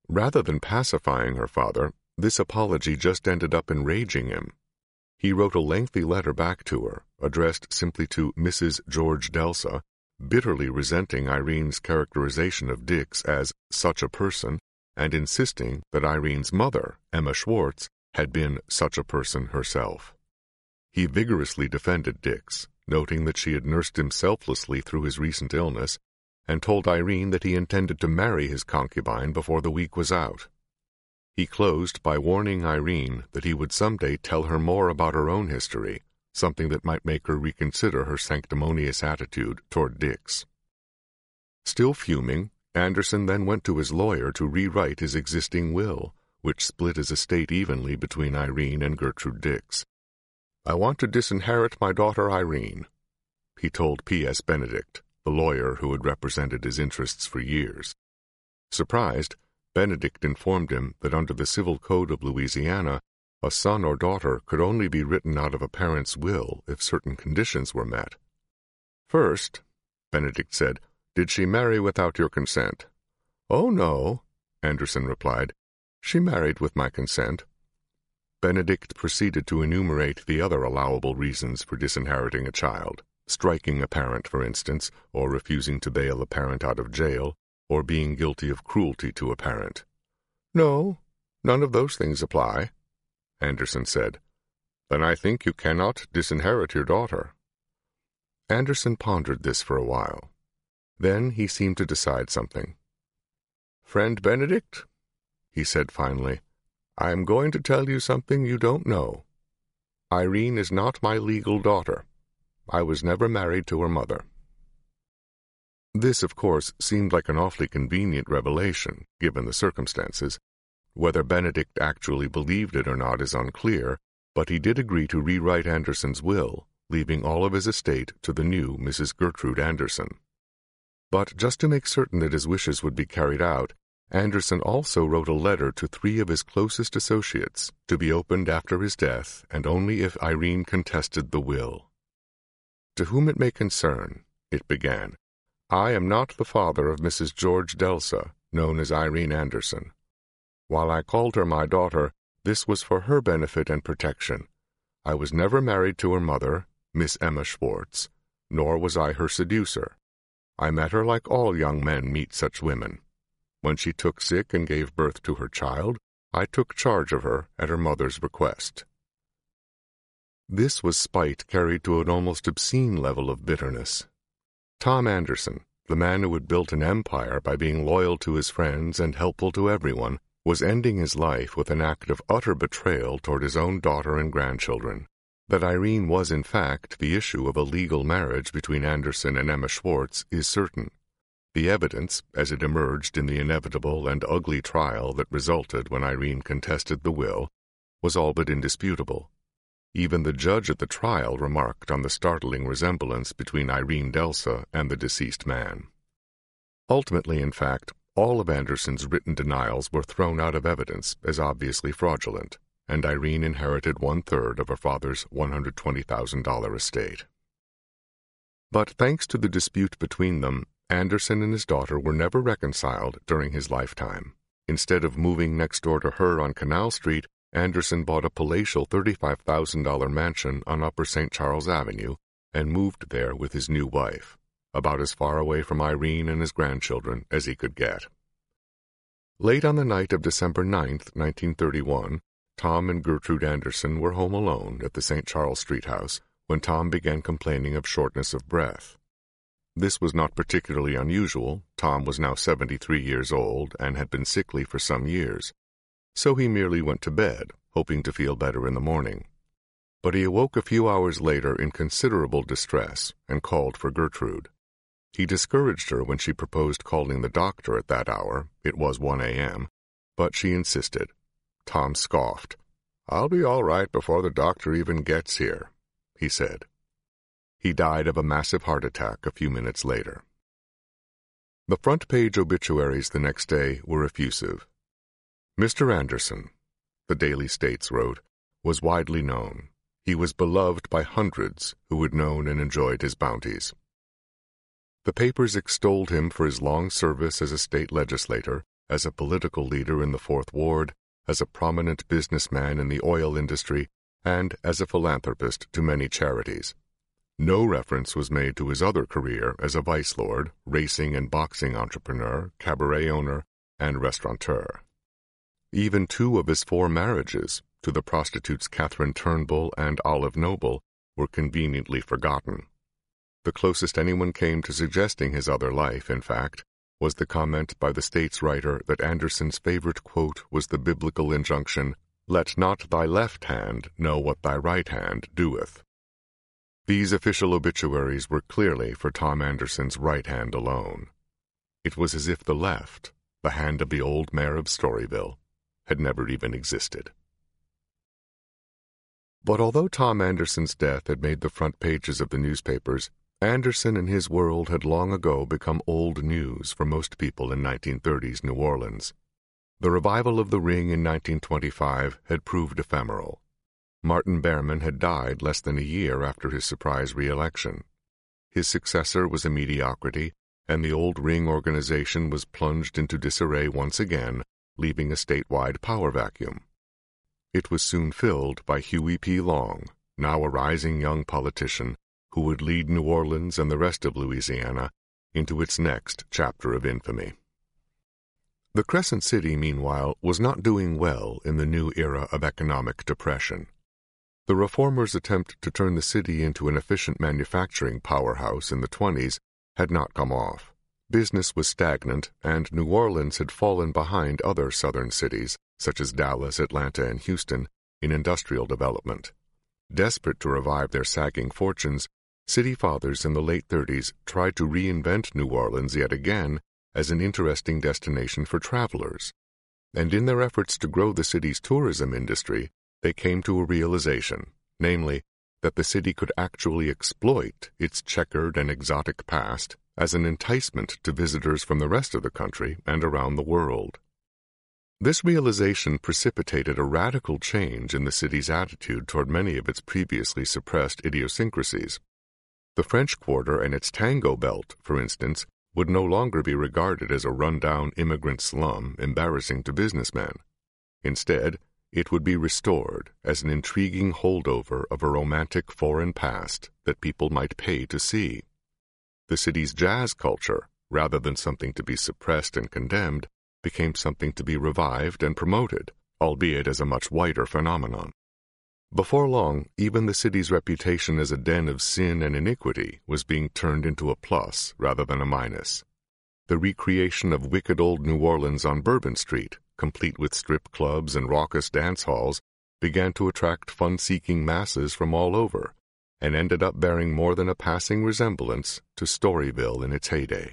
Rather than pacifying her father, this apology just ended up enraging him. He wrote a lengthy letter back to her, addressed simply to Mrs. George Delsa, bitterly resenting Irene's characterization of Dix as such a person, and insisting that Irene's mother, Emma Schwartz, had been such a person herself. He vigorously defended Dix, noting that she had nursed him selflessly through his recent illness, and told Irene that he intended to marry his concubine before the week was out. He closed by warning Irene that he would someday tell her more about her own history, something that might make her reconsider her sanctimonious attitude toward Dix. Still fuming, Anderson then went to his lawyer to rewrite his existing will, which split his estate evenly between Irene and Gertrude Dix. "I want to disinherit my daughter Irene," he told P.S. Benedict, the lawyer who had represented his interests for years. Surprised, Benedict informed him that under the Civil Code of Louisiana, a son or daughter could only be written out of a parent's will if certain conditions were met. "First," Benedict said, "did she marry without your consent?" "Oh, no," Anderson replied. "She married with my consent." Benedict proceeded to enumerate the other allowable reasons for disinheriting a child, striking a parent, for instance, or refusing to bail a parent out of jail, or being guilty of cruelty to a parent. "No, none of those things apply," Anderson said. "Then I think you cannot disinherit your daughter." Anderson pondered this for a while. Then he seemed to decide something. "Friend Benedict," he said finally, "I am going to tell you something you don't know. Irene is not my legal daughter. I was never married to her mother." This, of course, seemed like an awfully convenient revelation, given the circumstances. Whether Benedict actually believed it or not is unclear, but he did agree to rewrite Anderson's will, leaving all of his estate to the new Mrs. Gertrude Anderson. But just to make certain that his wishes would be carried out, Anderson also wrote a letter to 3 of his closest associates, to be opened after his death and only if Irene contested the will. "To whom it may concern," it began, "I am not the father of Mrs. George Delsa, known as Irene Anderson. While I called her my daughter, this was for her benefit and protection. I was never married to her mother, Miss Emma Schwartz, nor was I her seducer. I met her like all young men meet such women. When she took sick and gave birth to her child, I took charge of her at her mother's request." This was spite carried to an almost obscene level of bitterness. Tom Anderson, the man who had built an empire by being loyal to his friends and helpful to everyone, was ending his life with an act of utter betrayal toward his own daughter and grandchildren. That Irene was in fact the issue of a legal marriage between Anderson and Emma Schwartz is certain. The evidence, as it emerged in the inevitable and ugly trial that resulted when Irene contested the will, was all but indisputable. Even the judge at the trial remarked on the startling resemblance between Irene Delsa and the deceased man. Ultimately, in fact, all of Anderson's written denials were thrown out of evidence as obviously fraudulent, and Irene inherited 1/3 of her father's $120,000 estate. But thanks to the dispute between them, Anderson and his daughter were never reconciled during his lifetime. Instead of moving next door to her on Canal Street, Anderson bought a palatial $35,000 mansion on Upper St. Charles Avenue and moved there with his new wife, about as far away from Irene and his grandchildren as he could get. Late on the night of December 9th, 1931, Tom and Gertrude Anderson were home alone at the St. Charles Street house when Tom began complaining of shortness of breath. This was not particularly unusual. Tom was now 73 years old and had been sickly for some years, so he merely went to bed, hoping to feel better in the morning. But he awoke a few hours later in considerable distress and called for Gertrude. He discouraged her when she proposed calling the doctor at that hour. It was 1 a.m., but she insisted. Tom scoffed. "I'll be all right before the doctor even gets here," he said. He died of a massive heart attack a few minutes later. The front-page obituaries the next day were effusive. "Mr. Anderson," the Daily States wrote, "was widely known. He was beloved by hundreds who had known and enjoyed his bounties." The papers extolled him for his long service as a state legislator as a political leader in the Fourth Ward, as a prominent businessman in the oil industry, and as a philanthropist to many charities. No reference was made to his other career as a vice lord, racing and boxing entrepreneur, cabaret owner, and restaurateur. Even 2 of his 4 marriages, to the prostitutes Catherine Turnbull and Olive Noble, were conveniently forgotten. The closest anyone came to suggesting his other life, in fact, was the comment by the States writer that Anderson's favorite quote was the biblical injunction, "Let not thy left hand know what thy right hand doeth." These official obituaries were clearly for Tom Anderson's right hand alone. It was as if the left, the hand of the old mayor of Storyville, had never even existed. But although Tom Anderson's death had made the front pages of the newspapers, Anderson and his world had long ago become old news for most people in 1930s New Orleans. The revival of the Ring in 1925 had proved ephemeral. Martin Behrman had died less than a year after his surprise re-election. His successor was a mediocrity, and the old Ring organization was plunged into disarray once again, leaving a statewide power vacuum. It was soon filled by Huey P. Long, now a rising young politician, who would lead New Orleans and the rest of Louisiana into its next chapter of infamy. The Crescent City, meanwhile, was not doing well in the new era of economic depression. The reformers' attempt to turn the city into an efficient manufacturing powerhouse in the 20s had not come off. Business was stagnant, and New Orleans had fallen behind other southern cities, such as Dallas, Atlanta, and Houston, in industrial development. Desperate to revive their sagging fortunes, city fathers in the late 30s tried to reinvent New Orleans yet again as an interesting destination for travelers. And in their efforts to grow the city's tourism industry, they came to a realization, namely, that the city could actually exploit its checkered and exotic past as an enticement to visitors from the rest of the country and around the world. This realization precipitated a radical change in the city's attitude toward many of its previously suppressed idiosyncrasies. The French Quarter and its Tango Belt, for instance, would no longer be regarded as a run-down immigrant slum embarrassing to businessmen. Instead, it would be restored as an intriguing holdover of a romantic foreign past that people might pay to see. The city's jazz culture, rather than something to be suppressed and condemned, became something to be revived and promoted, albeit as a much wider phenomenon. Before long, even the city's reputation as a den of sin and iniquity was being turned into a plus rather than a minus. The recreation of wicked old New Orleans on Bourbon Street, complete with strip clubs and raucous dance halls, began to attract fun-seeking masses from all over, and ended up bearing more than a passing resemblance to Storyville in its heyday.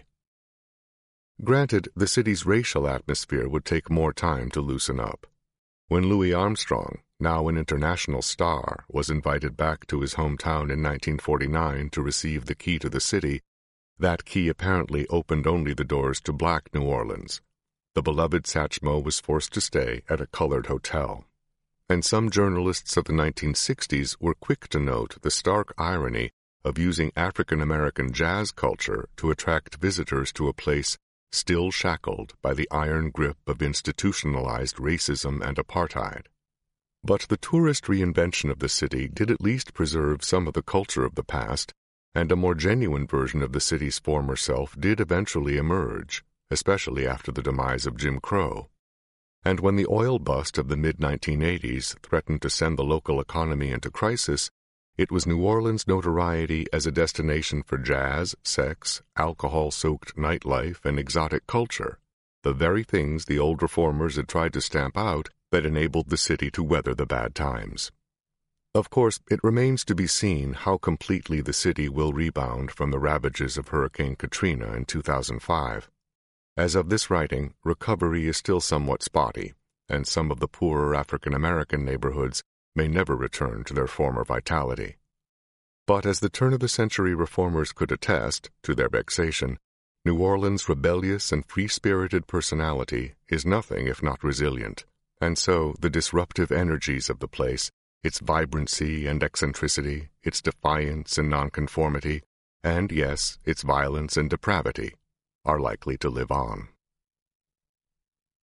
Granted, the city's racial atmosphere would take more time to loosen up. When Louis Armstrong, now an international star, was invited back to his hometown in 1949 to receive the key to the city, that key apparently opened only the doors to black New Orleans. The beloved Satchmo was forced to stay at a colored hotel. And some journalists of the 1960s were quick to note the stark irony of using African-American jazz culture to attract visitors to a place still shackled by the iron grip of institutionalized racism and apartheid. But the tourist reinvention of the city did at least preserve some of the culture of the past, and a more genuine version of the city's former self did eventually emerge, especially after the demise of Jim Crow. And when the oil bust of the mid-1980s threatened to send the local economy into crisis, it was New Orleans' notoriety as a destination for jazz, sex, alcohol-soaked nightlife, and exotic culture, the very things the old reformers had tried to stamp out, that enabled the city to weather the bad times. Of course, it remains to be seen how completely the city will rebound from the ravages of Hurricane Katrina in 2005. As of this writing, recovery is still somewhat spotty, and some of the poorer African-American neighborhoods may never return to their former vitality. But as the turn-of-the-century reformers could attest, to their vexation, New Orleans' rebellious and free-spirited personality is nothing if not resilient, and so the disruptive energies of the place, its vibrancy and eccentricity, its defiance and nonconformity, and, yes, its violence and depravity, are likely to live on.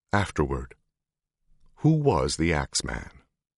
Afterward. Who was the Axeman?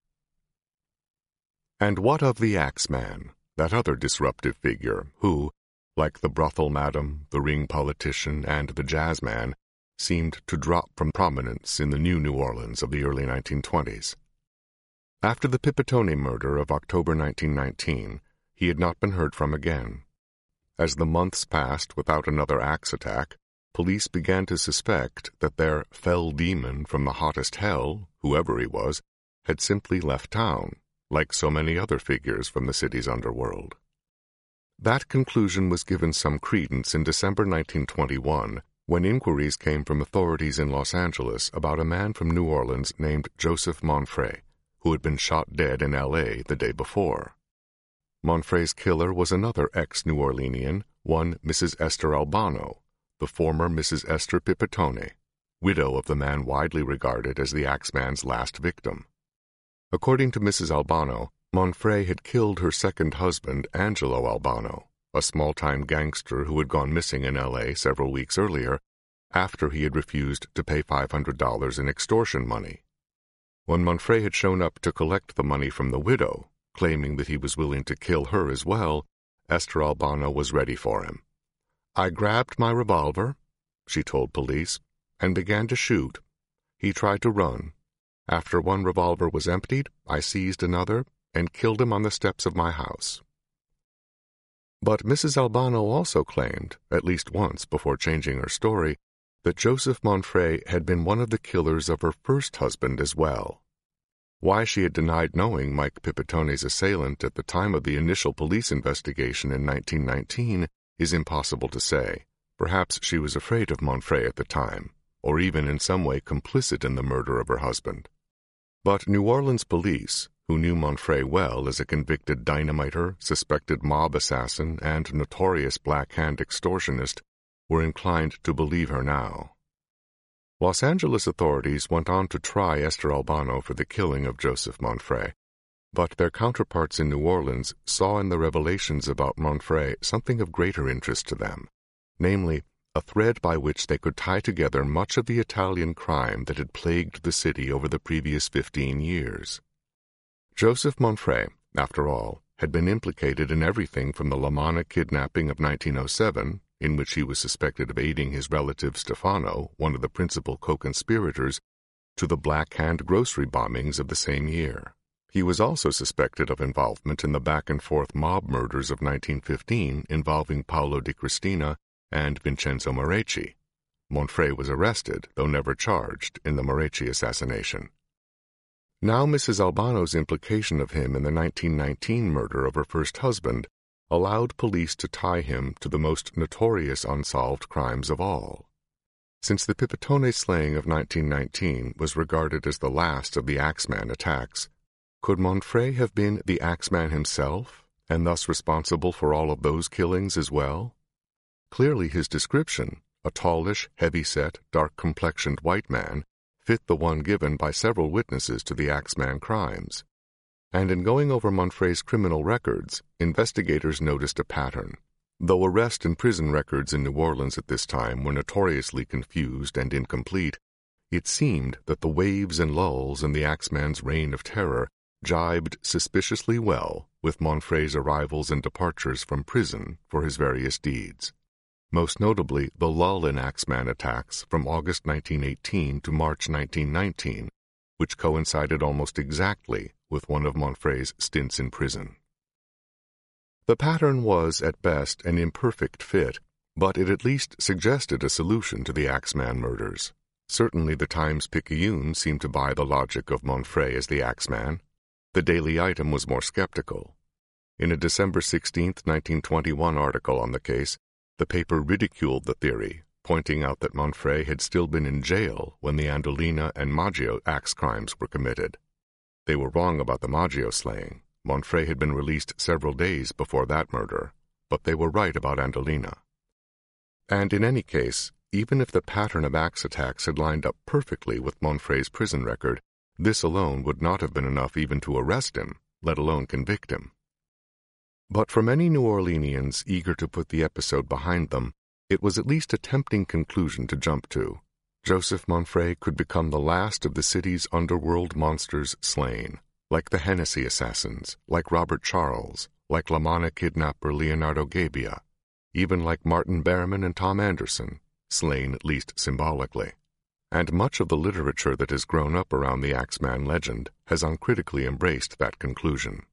And what of the Axeman, that other disruptive figure who, like the brothel madam, the ring politician, and the jazzman, seemed to drop from prominence in the New Orleans of the early 1920s? After the Pipitone murder of October 1919, he had not been heard from again. As the months passed without another axe attack, police began to suspect that their fell demon from the hottest hell, whoever he was, had simply left town, like so many other figures from the city's underworld. That conclusion was given some credence in December 1921, when inquiries came from authorities in Los Angeles about a man from New Orleans named Joseph Monfray, who had been shot dead in L.A. the day before. Monfray's killer was another ex-New Orleanian, one Mrs. Esther Albano, the former Mrs. Esther Pipitone, widow of the man widely regarded as the Axeman's last victim. According to Mrs. Albano, Monfray had killed her second husband, Angelo Albano, a small-time gangster who had gone missing in L.A. several weeks earlier after he had refused to pay $500 in extortion money. When Monfray had shown up to collect the money from the widow, claiming that he was willing to kill her as well, Esther Albano was ready for him. "I grabbed my revolver," she told police, "and began to shoot. He tried to run. After one revolver was emptied, I seized another and killed him on the steps of my house." But Mrs. Albano also claimed, at least once before changing her story, that Joseph Monfray had been one of the killers of her first husband as well. Why she had denied knowing Mike Pipitone's assailant at the time of the initial police investigation in 1919 is impossible to say. Perhaps she was afraid of Monfray at the time, or even in some way complicit in the murder of her husband. But New Orleans police, who knew Monfray well as a convicted dynamiter, suspected mob assassin, and notorious Black Hand extortionist, were inclined to believe her now. Los Angeles authorities went on to try Esther Albano for the killing of Joseph Monfray, but their counterparts in New Orleans saw in the revelations about Monfray something of greater interest to them, namely, a thread by which they could tie together much of the Italian crime that had plagued the city over the previous 15 years. Joseph Monfray, after all, had been implicated in everything from the Lamanna kidnapping of 1907, in which he was suspected of aiding his relative Stefano, one of the principal co-conspirators, to the Black Hand grocery bombings of the same year. He was also suspected of involvement in the back-and-forth mob murders of 1915 involving Paolo Di Cristina and Vincenzo Morecci. Monfray was arrested, though never charged, in the Morecci assassination. Now Mrs. Albano's implication of him in the 1919 murder of her first husband allowed police to tie him to the most notorious unsolved crimes of all. Since the Pipitone slaying of 1919 was regarded as the last of the Axeman attacks, could Monfray have been the Axeman himself, and thus responsible for all of those killings as well? Clearly his description, a tallish, heavy-set, dark-complexioned white man, fit the one given by several witnesses to the Axeman crimes. And in going over Monfray's criminal records, investigators noticed a pattern. Though arrest and prison records in New Orleans at this time were notoriously confused and incomplete, it seemed that the waves and lulls in the Axeman's reign of terror jibed suspiciously well with Monfray's arrivals and departures from prison for his various deeds. Most notably the lull in Axeman attacks from August 1918 to March 1919, which coincided almost exactly with one of Monfray's stints in prison. The pattern was, at best, an imperfect fit, but it at least suggested a solution to the Axeman murders. Certainly the Times-Picayune seemed to buy the logic of Monfray as the Axeman. The Daily Item was more skeptical. In a December 16, 1921 article on the case, the paper ridiculed the theory, pointing out that Monfray had still been in jail when the Andolina and Maggio axe crimes were committed. They were wrong about the Maggio slaying. Monfray had been released several days before that murder, but they were right about Andolina. And in any case, even if the pattern of axe attacks had lined up perfectly with Monfray's prison record, this alone would not have been enough even to arrest him, let alone convict him. But for many New Orleanians eager to put the episode behind them, it was at least a tempting conclusion to jump to. Joseph Monfrey could become the last of the city's underworld monsters slain, like the Hennessy assassins, like Robert Charles, like La Manna kidnapper Leonardo Gabbia, even like Martin Behrman and Tom Anderson, slain at least symbolically. And much of the literature that has grown up around the Axeman legend has uncritically embraced that conclusion.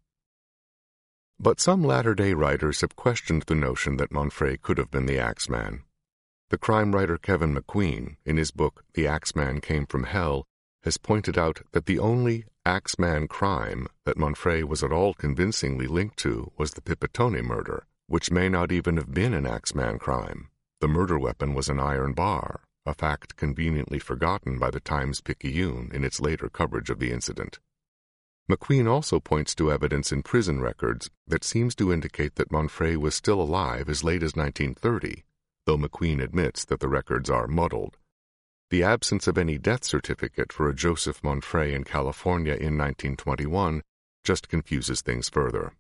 But some latter-day writers have questioned the notion that Monfrey could have been the Axeman. The crime writer Kevin McQueen, in his book The Axeman Came from Hell, has pointed out that the only Axeman crime that Monfrey was at all convincingly linked to was the Pipitone murder, which may not even have been an Axeman crime. The murder weapon was an iron bar, a fact conveniently forgotten by the Times-Picayune in its later coverage of the incident. McQueen also points to evidence in prison records that seems to indicate that Monfrey was still alive as late as 1930, though McQueen admits that the records are muddled. The absence of any death certificate for a Joseph Monfrey in California in 1921 just confuses things further.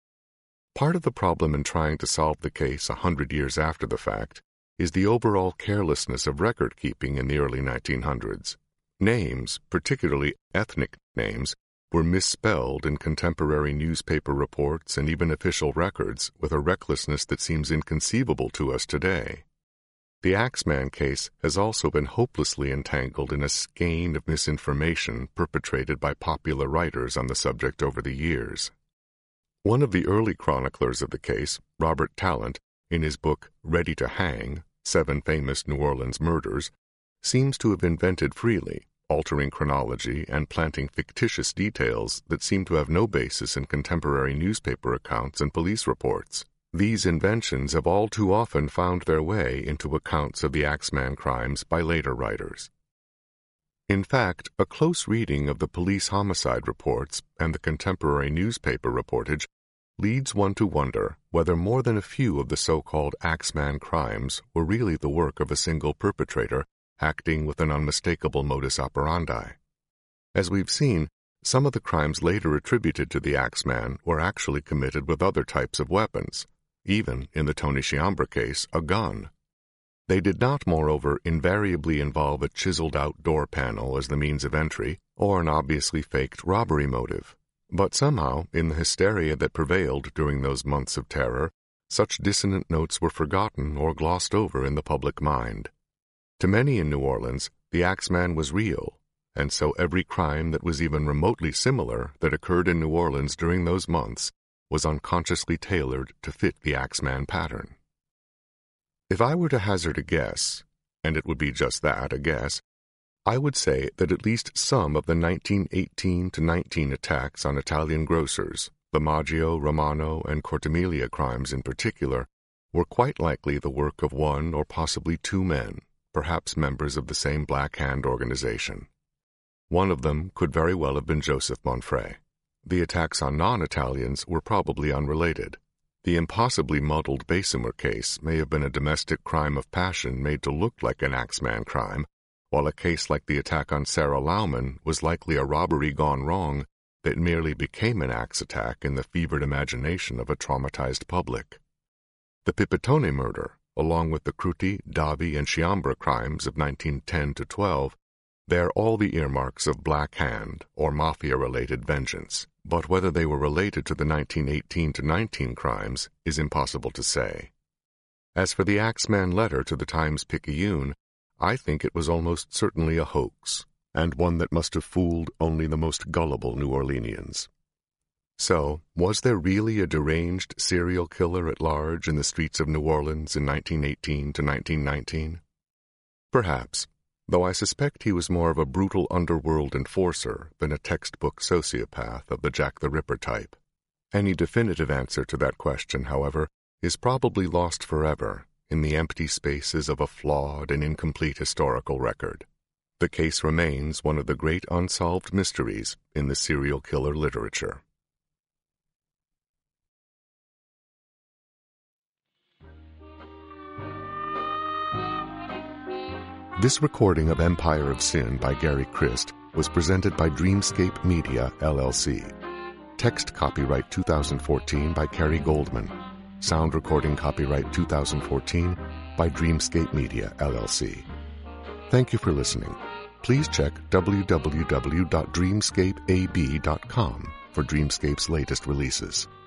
Part of the problem in trying to solve the case 100 years after the fact is the overall carelessness of record-keeping in the early 1900s. Names, particularly ethnic names, were misspelled in contemporary newspaper reports and even official records with a recklessness that seems inconceivable to us today. The Axeman case has also been hopelessly entangled in a skein of misinformation perpetrated by popular writers on the subject over the years. One of the early chroniclers of the case, Robert Tallant, in his book Ready to Hang, 7 Famous New Orleans Murders, seems to have invented freely, altering chronology and planting fictitious details that seem to have no basis in contemporary newspaper accounts and police reports. These inventions have all too often found their way into accounts of the Axeman crimes by later writers. In fact, a close reading of the police homicide reports and the contemporary newspaper reportage leads one to wonder whether more than a few of the so-called Axeman crimes were really the work of a single perpetrator acting with an unmistakable modus operandi. As we've seen, some of the crimes later attributed to the Axeman were actually committed with other types of weapons, even, in the Tony Sciambra case, a gun. They did not, moreover, invariably involve a chiseled-out door panel as the means of entry, or an obviously faked robbery motive. But somehow, in the hysteria that prevailed during those months of terror, such dissonant notes were forgotten or glossed over in the public mind. To many in New Orleans, the Axeman was real, and so every crime that was even remotely similar that occurred in New Orleans during those months was unconsciously tailored to fit the Axeman pattern. If I were to hazard a guess, and it would be just that, a guess, I would say that at least some of the 1918-19 attacks on Italian grocers, the Maggio, Romano, and Cortemilia crimes in particular, were quite likely the work of one or possibly 2 men, perhaps members of the same Black Hand organization. One of them could very well have been Joseph Monfrey. The attacks on non-Italians were probably unrelated. The impossibly muddled Bessemer case may have been a domestic crime of passion made to look like an Axeman crime, while a case like the attack on Sarah Lauman was likely a robbery gone wrong that merely became an axe attack in the fevered imagination of a traumatized public. The Pipitone murder, along with the Cruti, Davi, and Sciambra crimes of 1910-12, bear all the earmarks of Black Hand or mafia-related vengeance, but whether they were related to the 1918-19 crimes is impossible to say. As for the Axeman letter to the Times-Picayune, I think it was almost certainly a hoax, and one that must have fooled only the most gullible New Orleanians. So, was there really a deranged serial killer at large in the streets of New Orleans in 1918 to 1919? Perhaps, though I suspect he was more of a brutal underworld enforcer than a textbook sociopath of the Jack the Ripper type. Any definitive answer to that question, however, is probably lost forever in the empty spaces of a flawed and incomplete historical record. The case remains one of the great unsolved mysteries in the serial killer literature. This recording of Empire of Sin by Gary Christ was presented by Dreamscape Media, LLC. Text copyright 2014 by Carrie Goldman. Sound recording copyright 2014 by Dreamscape Media, LLC. Thank you for listening. Please check www.dreamscapeab.com for Dreamscape's latest releases.